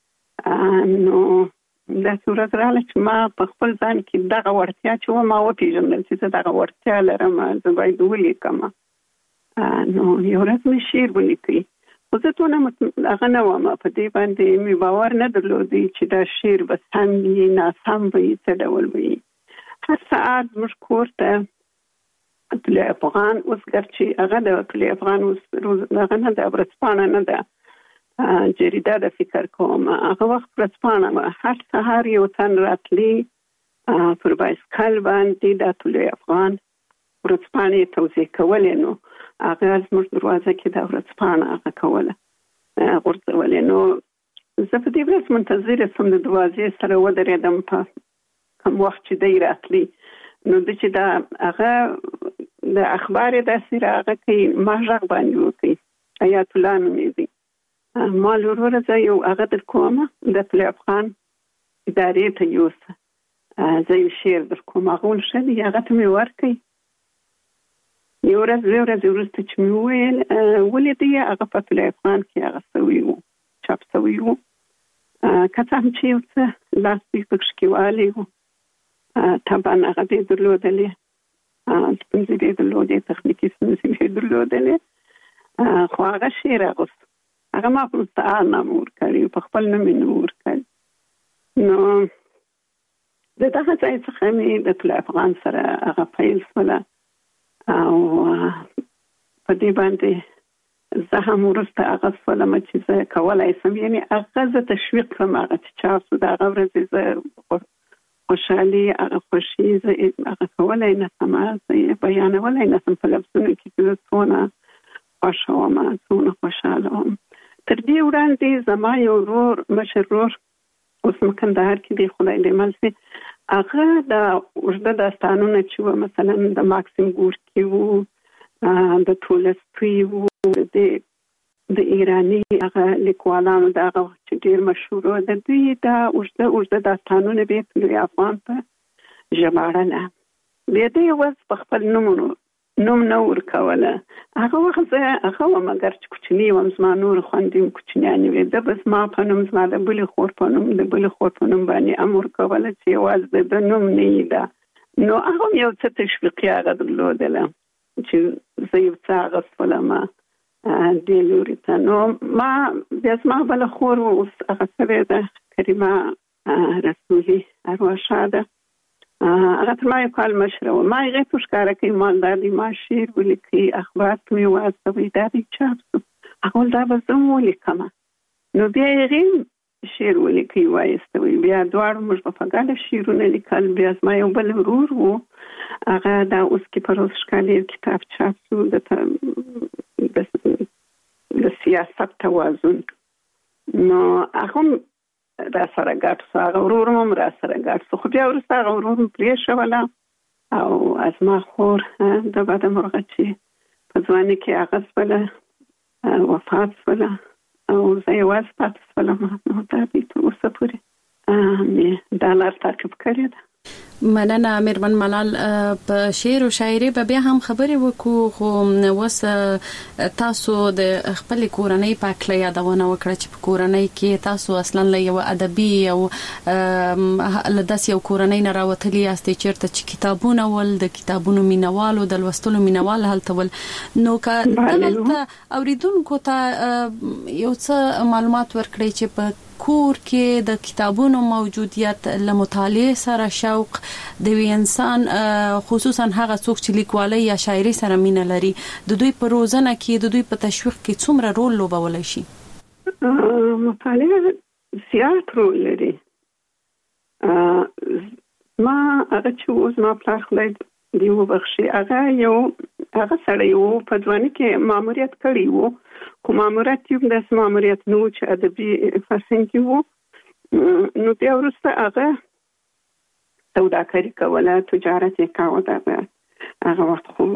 نو داسې ورځ راغله چې ما په خپل ځان کې دغه وړتیا چې وه ما وپېژندل چې زه دغه وړتیا لرم، زه باید ولیکم. نو یو ورځ مې شعر ولیکئ، خو زه دونه هغه نه وم، په دې باندې مې باور نه درلودی چې دا شعر به سم وي، ناسم وي، څه ډول وي. هر ساعت زموږ کور ته طلوع افغان، اوس ګرچې هغه د طلوع افغان اوس هغه نه ده، ورځپاڼه نه ده، جریده د فکر کوم، هغه وخت ورځپاڼه وه. هر سهار یو تن راتلی پر بایسکل باندې د طلوع افغان ورځپاڼې توزیع کولې، نو هغه زموږ دروازه کې د ورځپاڼه هغه کوله غورځولې. نو زه په دې ورځ منتظره شوم، د دروازې سره ودرېدم په کوم وخت چې دی راتلی. نو د چې دا هغه د اخبار داسې راغه کوي، ما غږ باندې وکړي، حیات الله نومېږي، ما وروره زه یو هغه در کومه د طلوع افغان ادارې ته یوسه، زه یو شعر در کوم، هغه ول ښه دی، هغه ته مې ورکړئ. یو ورځ دوې ورځې وروسته چې مې وویل ولیدی، هغه په طلوع افغان کې هغه سوی و، چاپ سوی و، که څه هم چې یو څه لاس دوی پکښې کې والی و، طبعا هغه دې درلودلې، ستونزې دې درلودې، تخنیکي ستونزې دې درلودلې، خو هغه شعر اغوست، هغه ما په مستعار نامه ورکړی، په خپل نوم یې نه ورکړی. نو د دغه ځای څخه مې د طلوع افغان سره هغه پیل شوله، او په دې باندې زه هم وروسته هغه شولم چې زه کولی شم، یعنې هغه زه تشویق کړم، هغه چې چاپ شو د هغه ورځې زه خوشحالي، هغه خوښي زه هغه کولی نه شم، زه یې بیانولی نه شم په لفظونو کې چې زه څونه خوښه وم، څونه خوشحاله وم. تر دې وړاندې زما یو ورور، مشر ورور اوس مکندهار کې دی خدای دې ملسي هغه د اوږده داستانونه چې و مثلا د ماکسیم ګورکي وو د تولستوی وو د د ایرانی هغه لیکوالانو د هغه چې ډېر مشهور و د دوی د اوږده اوږده داستانونه به په لوی افغان په ژباړله بیا دې اوس په خپل نومونو نوم نه ورکوله هغه وخت زه هغه وم مګر چې کوچنی وم زما نور خویندې هم کوچنیانې وې ده به زما په نوم زما د بلې خور په نوم د بلې خور په نوم باندې هم ورکوله چې یوازې د نوم نه یې ده نو هغه هم یو څه تشویقي هغه درلودله چې زه یو څه اخیستلم دې لوري ته نو ما بیا زما بله خور اوس هغه سوې ده کریمه رسولي ارواښاده هغه تر ما یو کال مشره وه ما هغې ته ښکاره کوي ما دا دی ما شعر ولیکئ اخبار ته مې واستوئ دا دی چاپ شو هغه ویل دا به زه هم ولیکمه نو بیا هغې شعر ولیکئ وایستوئ بیا دواړو موږ به په ګډه شعرونه لیکل بیا زما یو بل ورور و هغه دا اوس کې په روز ښکالي یو کتاب چاپ شو د سیاست توازن نو هغه را سره ګډ شو هغه ورور هم را سره ګډ شو خو بیا وروسته هغه ورور هم پرېښوله او زما خور د بده مرغه چې په ځوانۍ کې هغه شوله وفات شوله او زه یوازې پاتې شولم نو دا دی تر اوسه پورې مې دا لار تعقیب کړې ده
مننه میرمن ملال په شعر او شاعري به بیا هم خبرې وکړو خو وس تاسو د خپل کورنۍ په اړه یادونه وکړه چې په کورنۍ کې تاسو اصلا له یو ادبي او له داس یو کورنۍ نه راوتلی یاستئ چیرته چې کتابونه ول د کتابونو مینوالو د لوستلو مینوال هلته ول نو که دلته اوریدونکو ته یو څه معلومات ورکړئ چې په کور کې د کتابونو موجودیت له مطالعه سره شوق د وی انسان خصوصا هغه څوک چې لیکوالۍ یا شاعري سره مینه لري د دوی په روزنه کې د دوی په تشویق کې څومره رول لوبولی شي
مطالعه زیات رول لري ما هغه چې اوس ما پلار خدای دی وبخښي هغه یو هغه سړی و په ځوانۍ کې ماموریت کړی و خو ماموریت یو داسې ماموریت نه و چې ادبي فرهنګ کې و نو بیا وروسته هغه سوداګري کوله تجارت یې کاوه دغه هغه وخت خو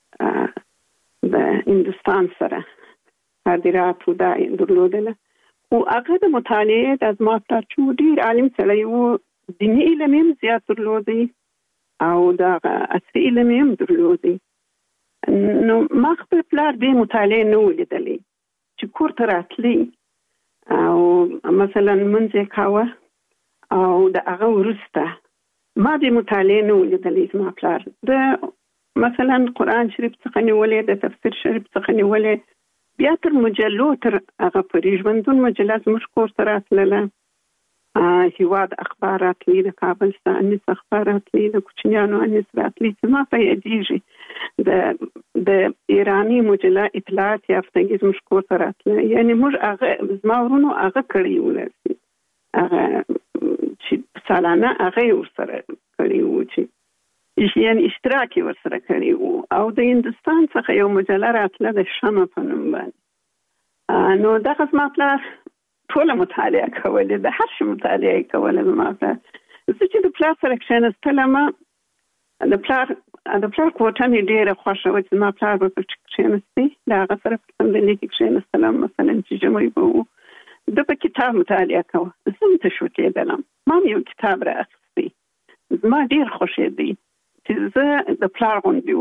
د هندوستان سره صادرات دا درلودله خو هغه د مطالعې د زما پلار چې ډېر عالم سړی و دیني علم یې زیات درلودی او د عصري علم یې درلودی نو ما خپل پلار به مطالعه نه ولیدلې چې کور ته راتلی او مثلا منځ کاوه او د هغه وروسته ما به مطالعه نه ولیدلې زما پلار د مثلا قرآن شریف څخه نیولې د تفسیر شریف څخه نیولې بیا تر مجلو تر هغه پورې ژوندون مجله زموږ کور ته راتلله هیواد اخبار راتلی د کابل څخه انیس اخبار راتلی د کوچنیانو انیس راتلی چې ما په یادېږي د د ایرانی مجله اطلاعات یافتګي زموږ کور ته راتله یعنی موږ هغه زما ورونو هغه کړی ولرسي هغه چې سالانه هغه ورسره کړی و چې یعنی اشتراک ورسره کړی و او د هندوستان څخه یو مجله راتله د شمع په نوم باندې نو دغه زما پلار ټوله مطالعه کوله د هر شي مطالعه کوله زما پلار زه چې د پلار سره کښېنستلم د پلار د پلار کوټه مې ډېره خوښه وه چې زما پلار به پکې کښېنستی د هغه سره په صندلۍ کې کښېنستلم مثلا چې ژمی به و ده په کتاب مطالعه کوه زه هم تشویقېدلم ما هم یو کتاب رااخیستی زما ډېر خوښېدی چې زه د پلار غوندې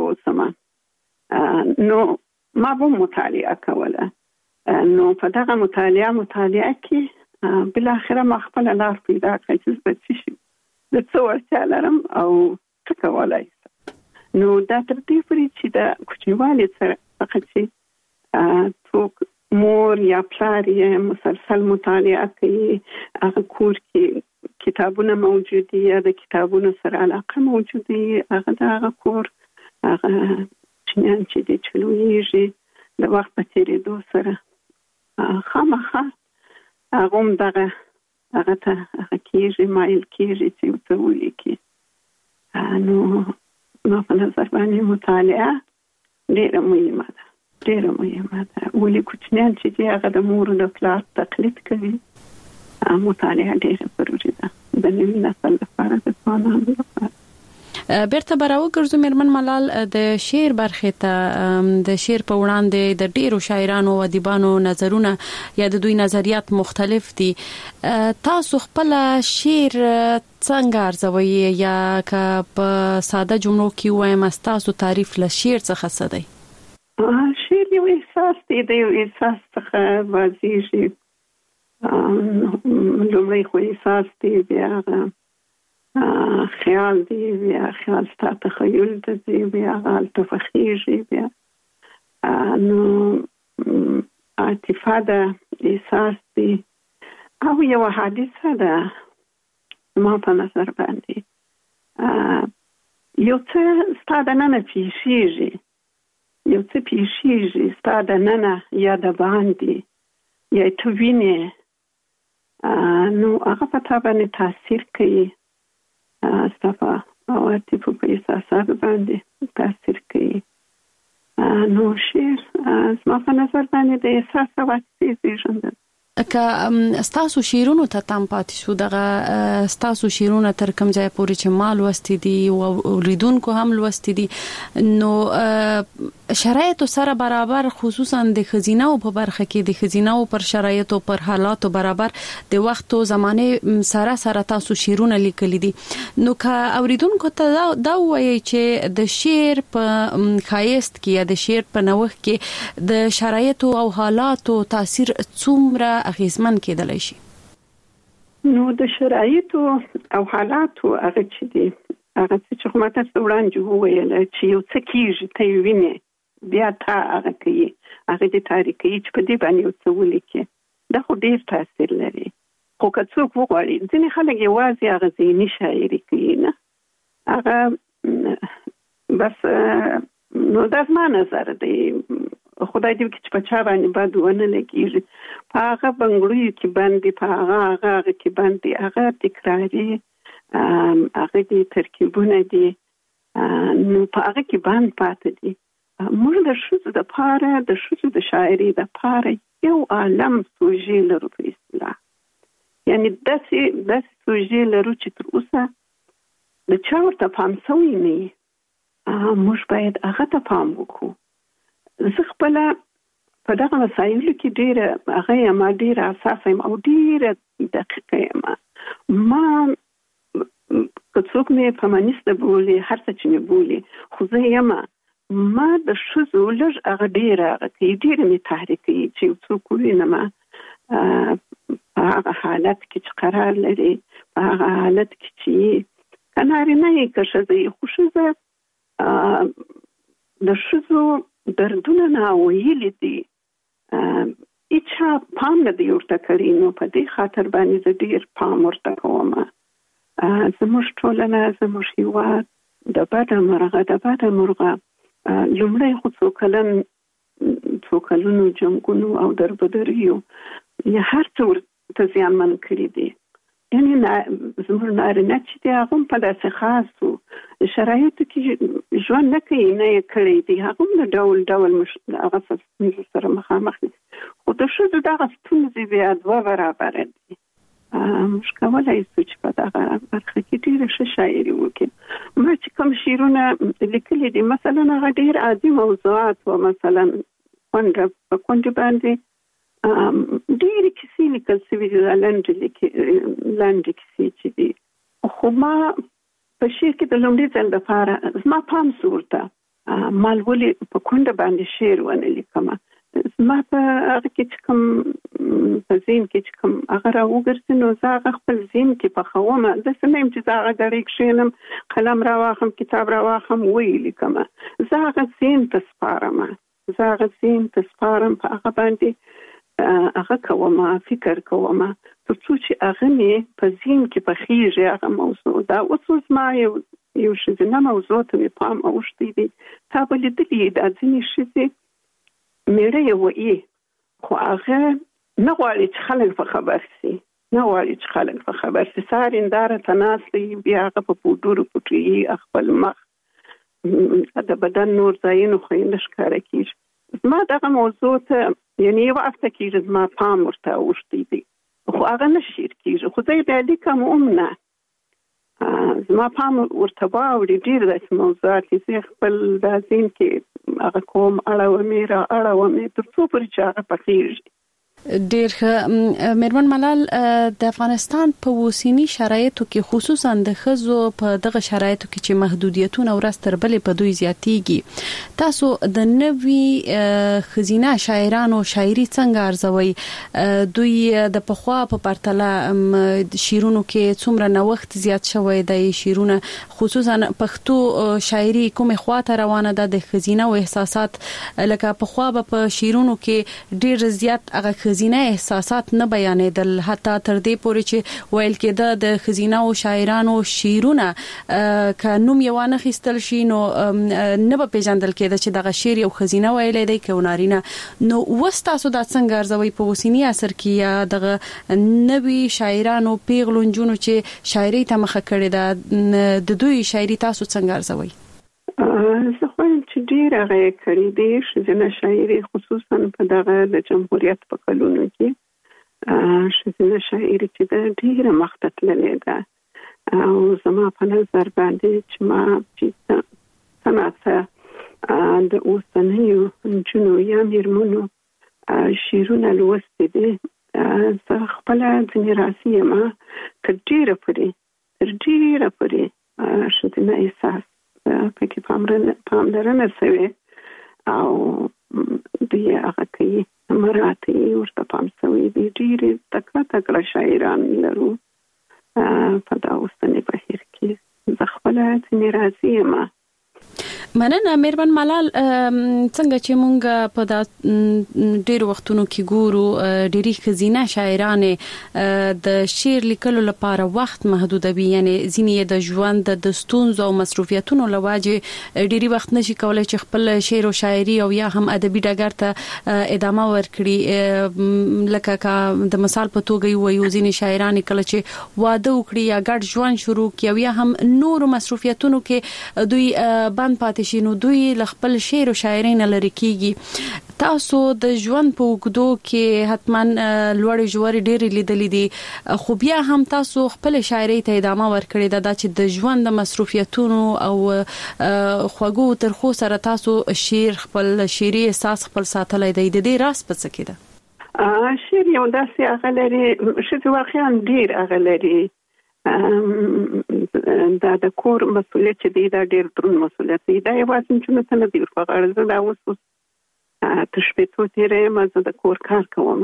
واوسم نو ما به مطالعه کوله نو په دغه مطالعه مطالعه کې بالاخره ما خپل لار پیدا کړه چې زه څه شي د څه وړتیا لرم او څه کولی شم نو دا تر دې پورې چې د کوچنیوالي څخه چې څوک مور یا پلار یې مسلسل مطالعه کوي هغه کور کې کتابونه موجود دي یا د کتابونو سره علاقه موجود دي هغه د هغه کور هغه چنیان چې دي چې لویږي د وخت په تېرېدو سره خامخا هغه هم دغه هغه ته هغه کېږي مایل کېږي چې یو څه ولیکي نو ما په نظر باندې مطالعه ډېره مهمه ده ډېره مهمه ده ولې کوچنیان چې دي هغه د مور او د پلار تقلید کوي مطالعه ډېره ضروري ده د نوي نسل لپاره د ځوانانو لپاره.
بیرته براو ګرځو میرمن ملال د شعر برخه ته د شعر په وړاندې د ډیرو شاعرانو او ادیبانو نظرونه یا د دوی نظریات مختلف دي. تاسو خپل شعر څنګه ارزوي یا که په ساده جملو کې وایم تاسو تعریف له شعر څخه څه دی؟
شعر یو احساس دی، د یو احساس څخه واضح لومړی خو احساس دی، بیا خیال دی، بیا خیال ستا تخیل دی، بیا غال تفخیجی، بیا نو عاطفه ده، احساس دی او یو حادثه ده ما په نظر باندې یو څه ستا د ننه پیښیږي، یو څه پیښیږي ستا د ننه یا د باندې یا تو وینې نو هغه په تا باندې تاثیر کوي، ستا په عواطفو په احساساتو باندې تاثیر کوي. نو شعر زما په نظر باندې د احساس او عاطفې زېږنده.
که ستاسو شعرونو ته تم پاتې شو، دغه ستاسو شعرونه تر کوم ځای پورې چې ما لوستي دي او اوریدونکو هم لوستي دي، نو شرایطو سره برابر، خصوصا د ښځینه او په برخه کې د ښځینه او پر شرایطو پر حالاتو برابر د وخت او زمانه سره سره تاسو شعرونه لیکلي دي. نو که اوریدونکو ته دا وایي چې د شعر په ښایست کې یا د شعر په نوښت کې د شرایطو او حالاتو تاثیر څومره اغیزمن کېدلی شي؟
نو د شرایطو او حالاتو هغه چې دي، هغه چې ما تاسو وړاندې وویل چې یو څه کېږي ته یې وینې، بیا تا هغه کوي، هغه دې تاریخ کوي چې په دې باندې یو څه ولیکي، دا خو ډېر تاثیر لري. خو که څوک وغواړي، ځینې خلک یوازې هغه ذهني شاعري کوي، نه هغه بس. نو دا زما نظر دی، خدای دې وکړي چې په چا باندې بد ونه لګېږي، په هغه بنګړیو کې باندې، په هغه هغه هغه کې باندې، هغه تکراري، هغه دې ترکیبونه دي، نو په هغه کې باندې پاتې دي. موږ د ښځو دپاره، د ښځو د شاعري دپاره یو عالم سوژې لرو په اصطلاح، یعنې داسې داسې سوژې لرو چې تر اوسه د چا ورته پام سوی نه وي. موږ باید هغه ته پام وکړو. زه خپله په دغه مسایلو کې ډېره هغه یم، ډېره حساسه یم او ډېره دقیقه یم. ما که څوک مې فمینیسته بولي، هر څه چې مې بولي، خو زه یم ما د ښځو لږ هغه ډېره هغه کوي، ډېره مې تحریک کوي چې یو څوک ووینم په هغه حالت کې چې قرار لري، په هغه حالت کې چې که نارینه یې که ښځه یې، خو ښځه د ښځو دردونه ناویلي دي، هیچا پام نه دی ورته کړی. نو په دې خاطر باندې زه ډېر پام ورته کوم. زموږ ټولنه، زموږ هېواد د بده مرغه د بده مرغه لومړی خو څو کلن څو کلونو جنګونو او دربدریو یا هر څه ورته زیانمن کړي دي. یعنې زموږ نارینه چې دی هغه هم په داسې خاصو شرایطو کې ژوند نه کوي، نه یې کړی دی، هغه هم د ډول ډول هغه ستونزو سره مخامخ دي. خو د ښځو دغه ستونزې بیا دوه برابره دي. موږ کولی شو چې په دغه برخه کې ډېره ښه شاعري وکړو. ما چې کوم شعرونه لیکلي دي، مثلا هغه ډېر عادي موضوعات و، مثلا کونډه په کونډې باندې ډېرې کیسې لیکل شوي دي، لنډې کیسې چې دي. خو ما په شعر کې د لومړي ځل دپاره زما پام سو ورته، ما ولې په کونډه باندې شعر ونه لیکم. زما په هغه کې چې کوم په ذهن کې چې کوم هغه راوګرځي، نو زه هغه خپل ذهن کې پخوم. داسې نه یم چې زه هغه ګړۍ کښېنم، قلم راواخلم، کتاب راواخلم، ویې لیکم. زه هغه ذهن ته سپارم، زه هغه ذهن ته سپارم، په هغه باندې هغه کوم، فکر کوم، تر څو چې هغه مې په ذهن کې پخېږي هغه موضوع. دا اوس زما یو یو ښځینه موضوع ته مې پام اوښتی دی. تا به لیدلي دا ځینې ښځې میړه یې وایي، خو هغه نه غواړي چې خلک په خبر سي، نه غواړي چې خلک په خبر سي. سهار هنداره ته ناست وي، بیا هغه په پوډرو پټوي خپل مخ، د بدن نور ځایونو خو یې نه ښکاره کېږي. زما دغه موضوع ته یعنې یو هفته کېږي زما پام ورته اوښتی دی. خو هغه نشیر کیږي. خو زه بیا لیکم هم نه، زما پام ورته واوړي ډېر داسې موضوعات چې زه خپل د ذهن کې هغه کوم اړومې را اړومې تر څو پورې چې هغه پخېږي.
ډېر ښه. میرمن ملال، د افغانستان په اوسنی شرایطو کې خصوصا د ښځو په دغه شرایطو کې چې محدودیتونه ورځ تر بلې په دوی زیاتېږي، تاسو د نوي ښځینه شاعرانو شاعري څنګه ارزوئ؟ دوی د پخوا په پرتله شعرونو کې څومره نوښت زیات شوی دی؟ شعرونه خصوصا پښتو شاعري کومه خواته روانه ده؟ د ښځینه او احساسات لکه پخوا په شعرونو کې ډېر زیات هغه ښځینه احساسات نه بیانېدل، حتی تر دې پورې چې ویل کېده د ښځینه او شاعرانو شعرونه که نوم یې وانه خیستل شي نو نه به پیژندل کېده چې دغه شعر یو ښځینه ویلی دی که نارینه. نو اوس تاسو دا څنګه ارزوئ په اوسني عصر کې یا دغه نوي شاعرانو پیغلو نجونو چې شاعري ته مخه کړې ده د دوی شاعري تاسو څنګه ارزوئ؟
زه خوایم چې ډېر هغه یې کړي دي ښځینه شاعري، خصوصا په دغه د جمهوریت په کلونو کې ښځینه شاعري چې ده ډېره مخته تللې ده. او زما په نظر باندې چې ما چې سماته د اوسنیو نجونو یا میرمنو شعرونه لوستي دي، زه خپله ځینې راضي یم تر ډېره پورې تر ډېره پورې ښځینه احساس پکې پاملرنه شوې او دوی هغه کوي مراتې ورته پام شوی دي. ډېرې تکړه تکړه شاعران لرو په دا اوسني بهیر کې. زه خپله ځینې راضي یم.
مننه میرمن ملال. څنګه چې مونږ په دا ډېر وختونو کې ګورو ډېری ښځینه شاعرانې د شعر لیکلو لپاره وخت محدودوي، یعنی ځینې د ژوند د ستونزو او مصروفیتونو له وجې ډېری وخت نشي کولای چې خپل شعر او شاعري او یا هم ادبي ډګر ته ادامه ورکړي. لکه د مثال په توګه یو ځینې شاعران کله چې واده وکړي یا ګډ ژوند شروع کړي یا هم نور مصروفیتونو کې دوی بند پاتې شي نو دوی له خپل شعر او شاعري نه لري کیږي. تاسو د ژوند په اوږدو کې حتما لوړې ژورې ډېرې لیدلې دي، خو بیا هم تاسو خپل شاعري ته ادامه ورکړې ده چې د ژوند د مصروفیتونو او خوږو ترخو سره تاسو شعر خپل شعري احساس خپل ساتلای دی. د دې راز په څه کې ده؟
شعر یو داسې هغه لري چې واقعا ډېر هغه لري. دا د کور مسؤلیت چې دی دا ډېر دروند مسؤلیت دی. دا یوازې چې مثلا نه دی په غاړه. زه دا اوس تر شپېتو تېره یم، زه د کور کار کوم.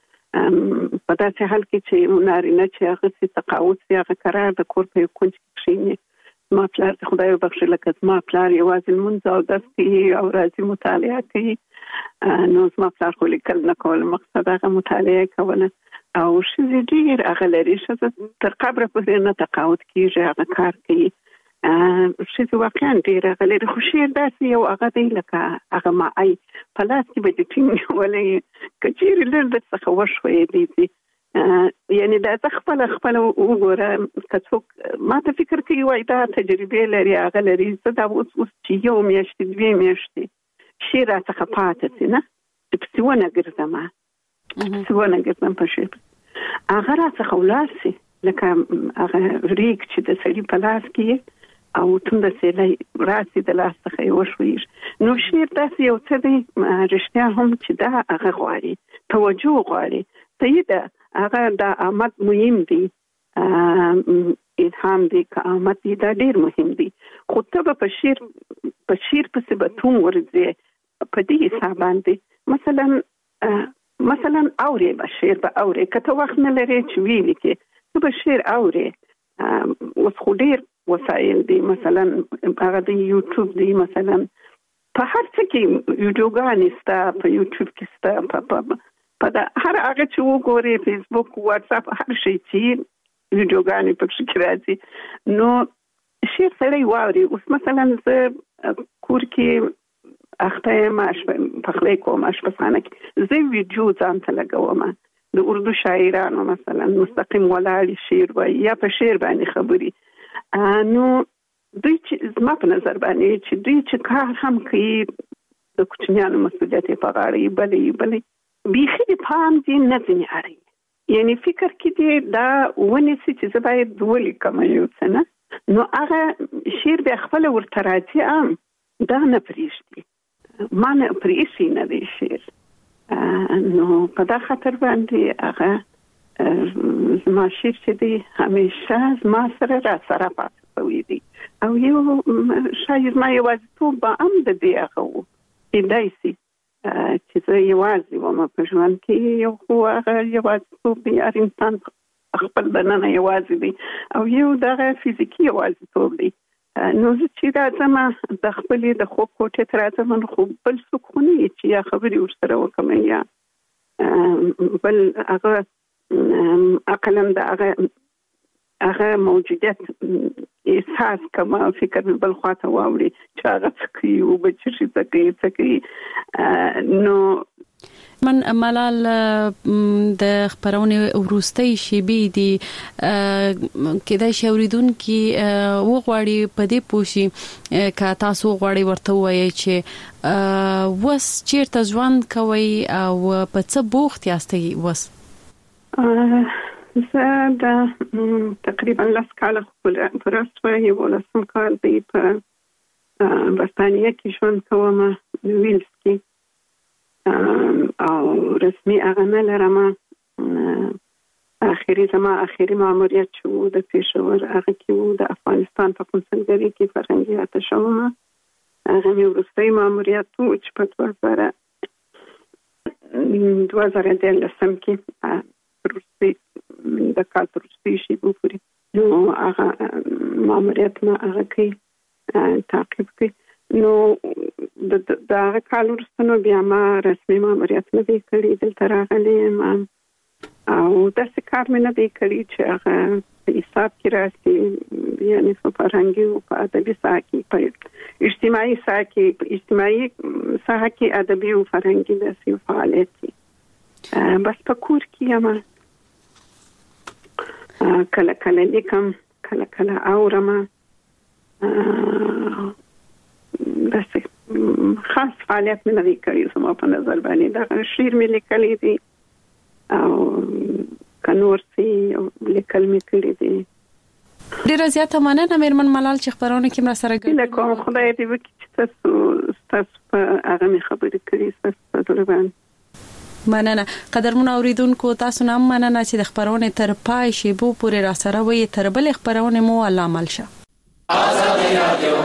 په داسې حال کې چې نارینه چې هغه سي تقاعد سي هغه قرار د کور په یو کونج کې کښېني. زما پلار د خدای وبخښي لکه زما پلار یوازې لمونځ او درس کوي او راځي مطالعه کوي. نو زما پلار خو لیکل نه کول، مقصد هغه مطالعه کوله. او ښځې ډېر هغه لري، ښځه تر قبره پورې نه تقاعد کېږي، هغه کار کوي. ښځې واقعا ډېر هغه لري. خو شعر داسې یو هغه دی لکه هغه معی په لاس کې به دې ټینګ نیولی که چېرې لږ درڅخه وښویېدی دي. یعنې دا زه خپله خپله وګوره که څوک ما ته فکر کوي وایي دا تجربې لري هغه لري. زه دا اوس اوس چې یو میاشتې دوې میاشتې شعر راڅخه پاتې سي نه چې پسې ونه ګرځم پسې ونه ګرځم په شعر هغه راڅخه ولاړ سي لکه هغه ریګ چې د سړي په لاس کې او تونده سیلی راسي د لاس څخه یې وښویږي. نو شعر داسې یو څه دی رښتیا هم چې دا هغه غواړي توجه غواړي. صحیح ده هغه دا آمد مهم دی، الهام دی که آمد دی دا ډېر مهم دی. خو ته به په شعر په شعر پسې به توم ورځې په دې حساب باندې مثلا مثلا اورې به شعر به اورې که ته وخت نه لرې چې ویلي کې ته به شعر اورې. اوس خو ډېر وسایل دی، مثلا هغه د یوټیوب دی، مثلا په هر څه کې ویډیوګانې سته، په یوټیوب کې سته، په هر هغه چې وګورې فیسبوک واتساپ هر شی چې ویډیوګانې پکې کې راځي. نو شعر سړی واوري. اوس مثلا زه کور کې اخته یم پخلی کوم اشپزخانه کې زه ویډیو ځان ته لګوم د اردو شاعرانو مثلا مستقیم ولاړې شعر وایي یا په شعر باندې خبري. نو دوی چې زما په نظر باندې چې دوی چې کار هم کوي د کوچنیانو مسؤلیت یې په غاړه یې بلې بلې بیخي د پام دې نه ځینې اړوي یعنی فکر کې دی دا ونی چې باید ولي کوم یو څه نه نو هغه شیر به خپل ورته راځي ام دا نه پریشتي ما نه پریشي نه دی شیر نو په دا خاطر باندې هغه ما شیر چې دی همیشه ما سره را سره پاتې وي دي او یو شاید ما یوازې په ام د دی هغه ایدایسي چې زه یوازې وم په ژوند کې یو خو هغه یوازې په هر انسان خپل دننه یوازې دی او یو دغه فزیکي یوازې دی نو زه چې راځم د خپلې د خوب کوټې ته راځم نو خو بل څوک خو نه چې یا خبرې ورسره وکړم یا بل هغه عقلاً د هغه هغه موجودیت احساس کما فکر مې بل خواته واوري چې هغه څه کوي او بچی څه کوي څه کوي نو
من ملال د خبرونه وروستي شیبې دي کېدای شي اوریدونکو وغواړي په دې پوښي کا تاسو غواړي ورته وایي چې وس چیرته ژوند کوي او په څه بوخت یاستئ وس
زه دا تقریبا لاس کال خپل پرسته یو لسم کال دی په برتانیې کې ژوند کوم ویلز کې او رسمي هغه نه لرم اخیری زما اخیری ماموریت شو د پېښور هغه کې د افغانستان په کنسولګری کې فرهنګي اتشوم هغه مې ورسته ماموریت و چې په دوه زره دولسم کې روسي د کال روسي شي وګوري نو هغه ماموریت ما هغه کې تعقیب کوي نو د دا کال ورسته بیا ما رسمي ماموریت نه دی کړی دلته راغلی ما او د څه کار مې نه دی کړی چې هغه په حساب کې راځي یعنی په فرهنګي او په ادبي ساحه کې په اجتماعي ساحه کې په اجتماعي ساحه کې ادبي او فرهنګي د سیو فعالیت کې بس په کور کې یم کله کله لیکم کله کله اورم بس خاص فعالیت مې نه کوي زما په نظر باندې دا شعر مې لیکلی دی او کنور سي لیکل مې کړی دی
ډیره زیاته مننه مېرمن ملال چې خبرونه کې مر سره
ګل کوم خدای دې وکړي چې تاسو تاسو په هغه مې خبرې کړې تاسو په ډول
مننه قدرمن اوریدونکو تاسو نام مننه چې د خبرونه تر پای شی بو پورې را سره وي تر بل خبرونه مو الله ملشه
آزادی رادیو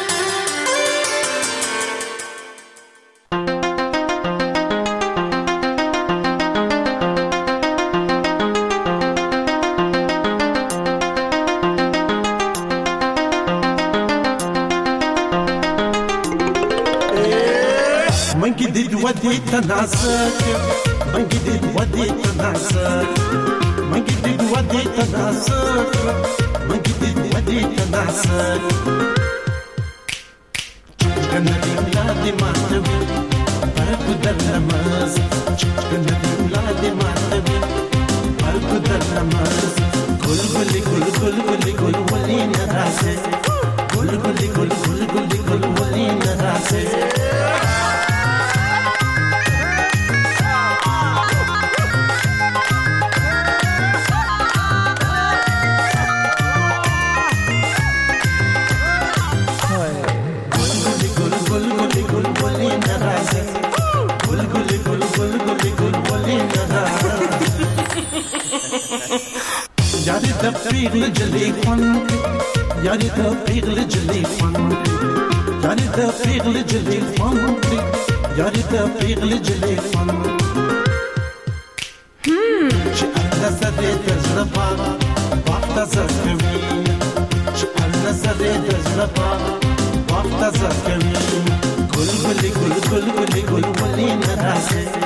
منگی دید ودی تناسک منگی دید ودی تناسک منگی دید ودی تناسک منگی دید ودی تناسک کنادی ولادی ماتوی پرکو در نماز کنادی ولادی ماتوی پرکو در نماز گل گلی گل گل گلی گل ولی نراسه گل گلی گل گل گلی گل ولی نراسه یاری د پیغل جلی خوان یاری د پیغل جلی خوان یاری د پیغل جلی خوان یاری د پیغل جلی خوان چې الله سره د زړه وخت زکوي چې الله سره د زړه وخت زکوي ګل ګل ګل ګل ګل ګل ولې نه راځي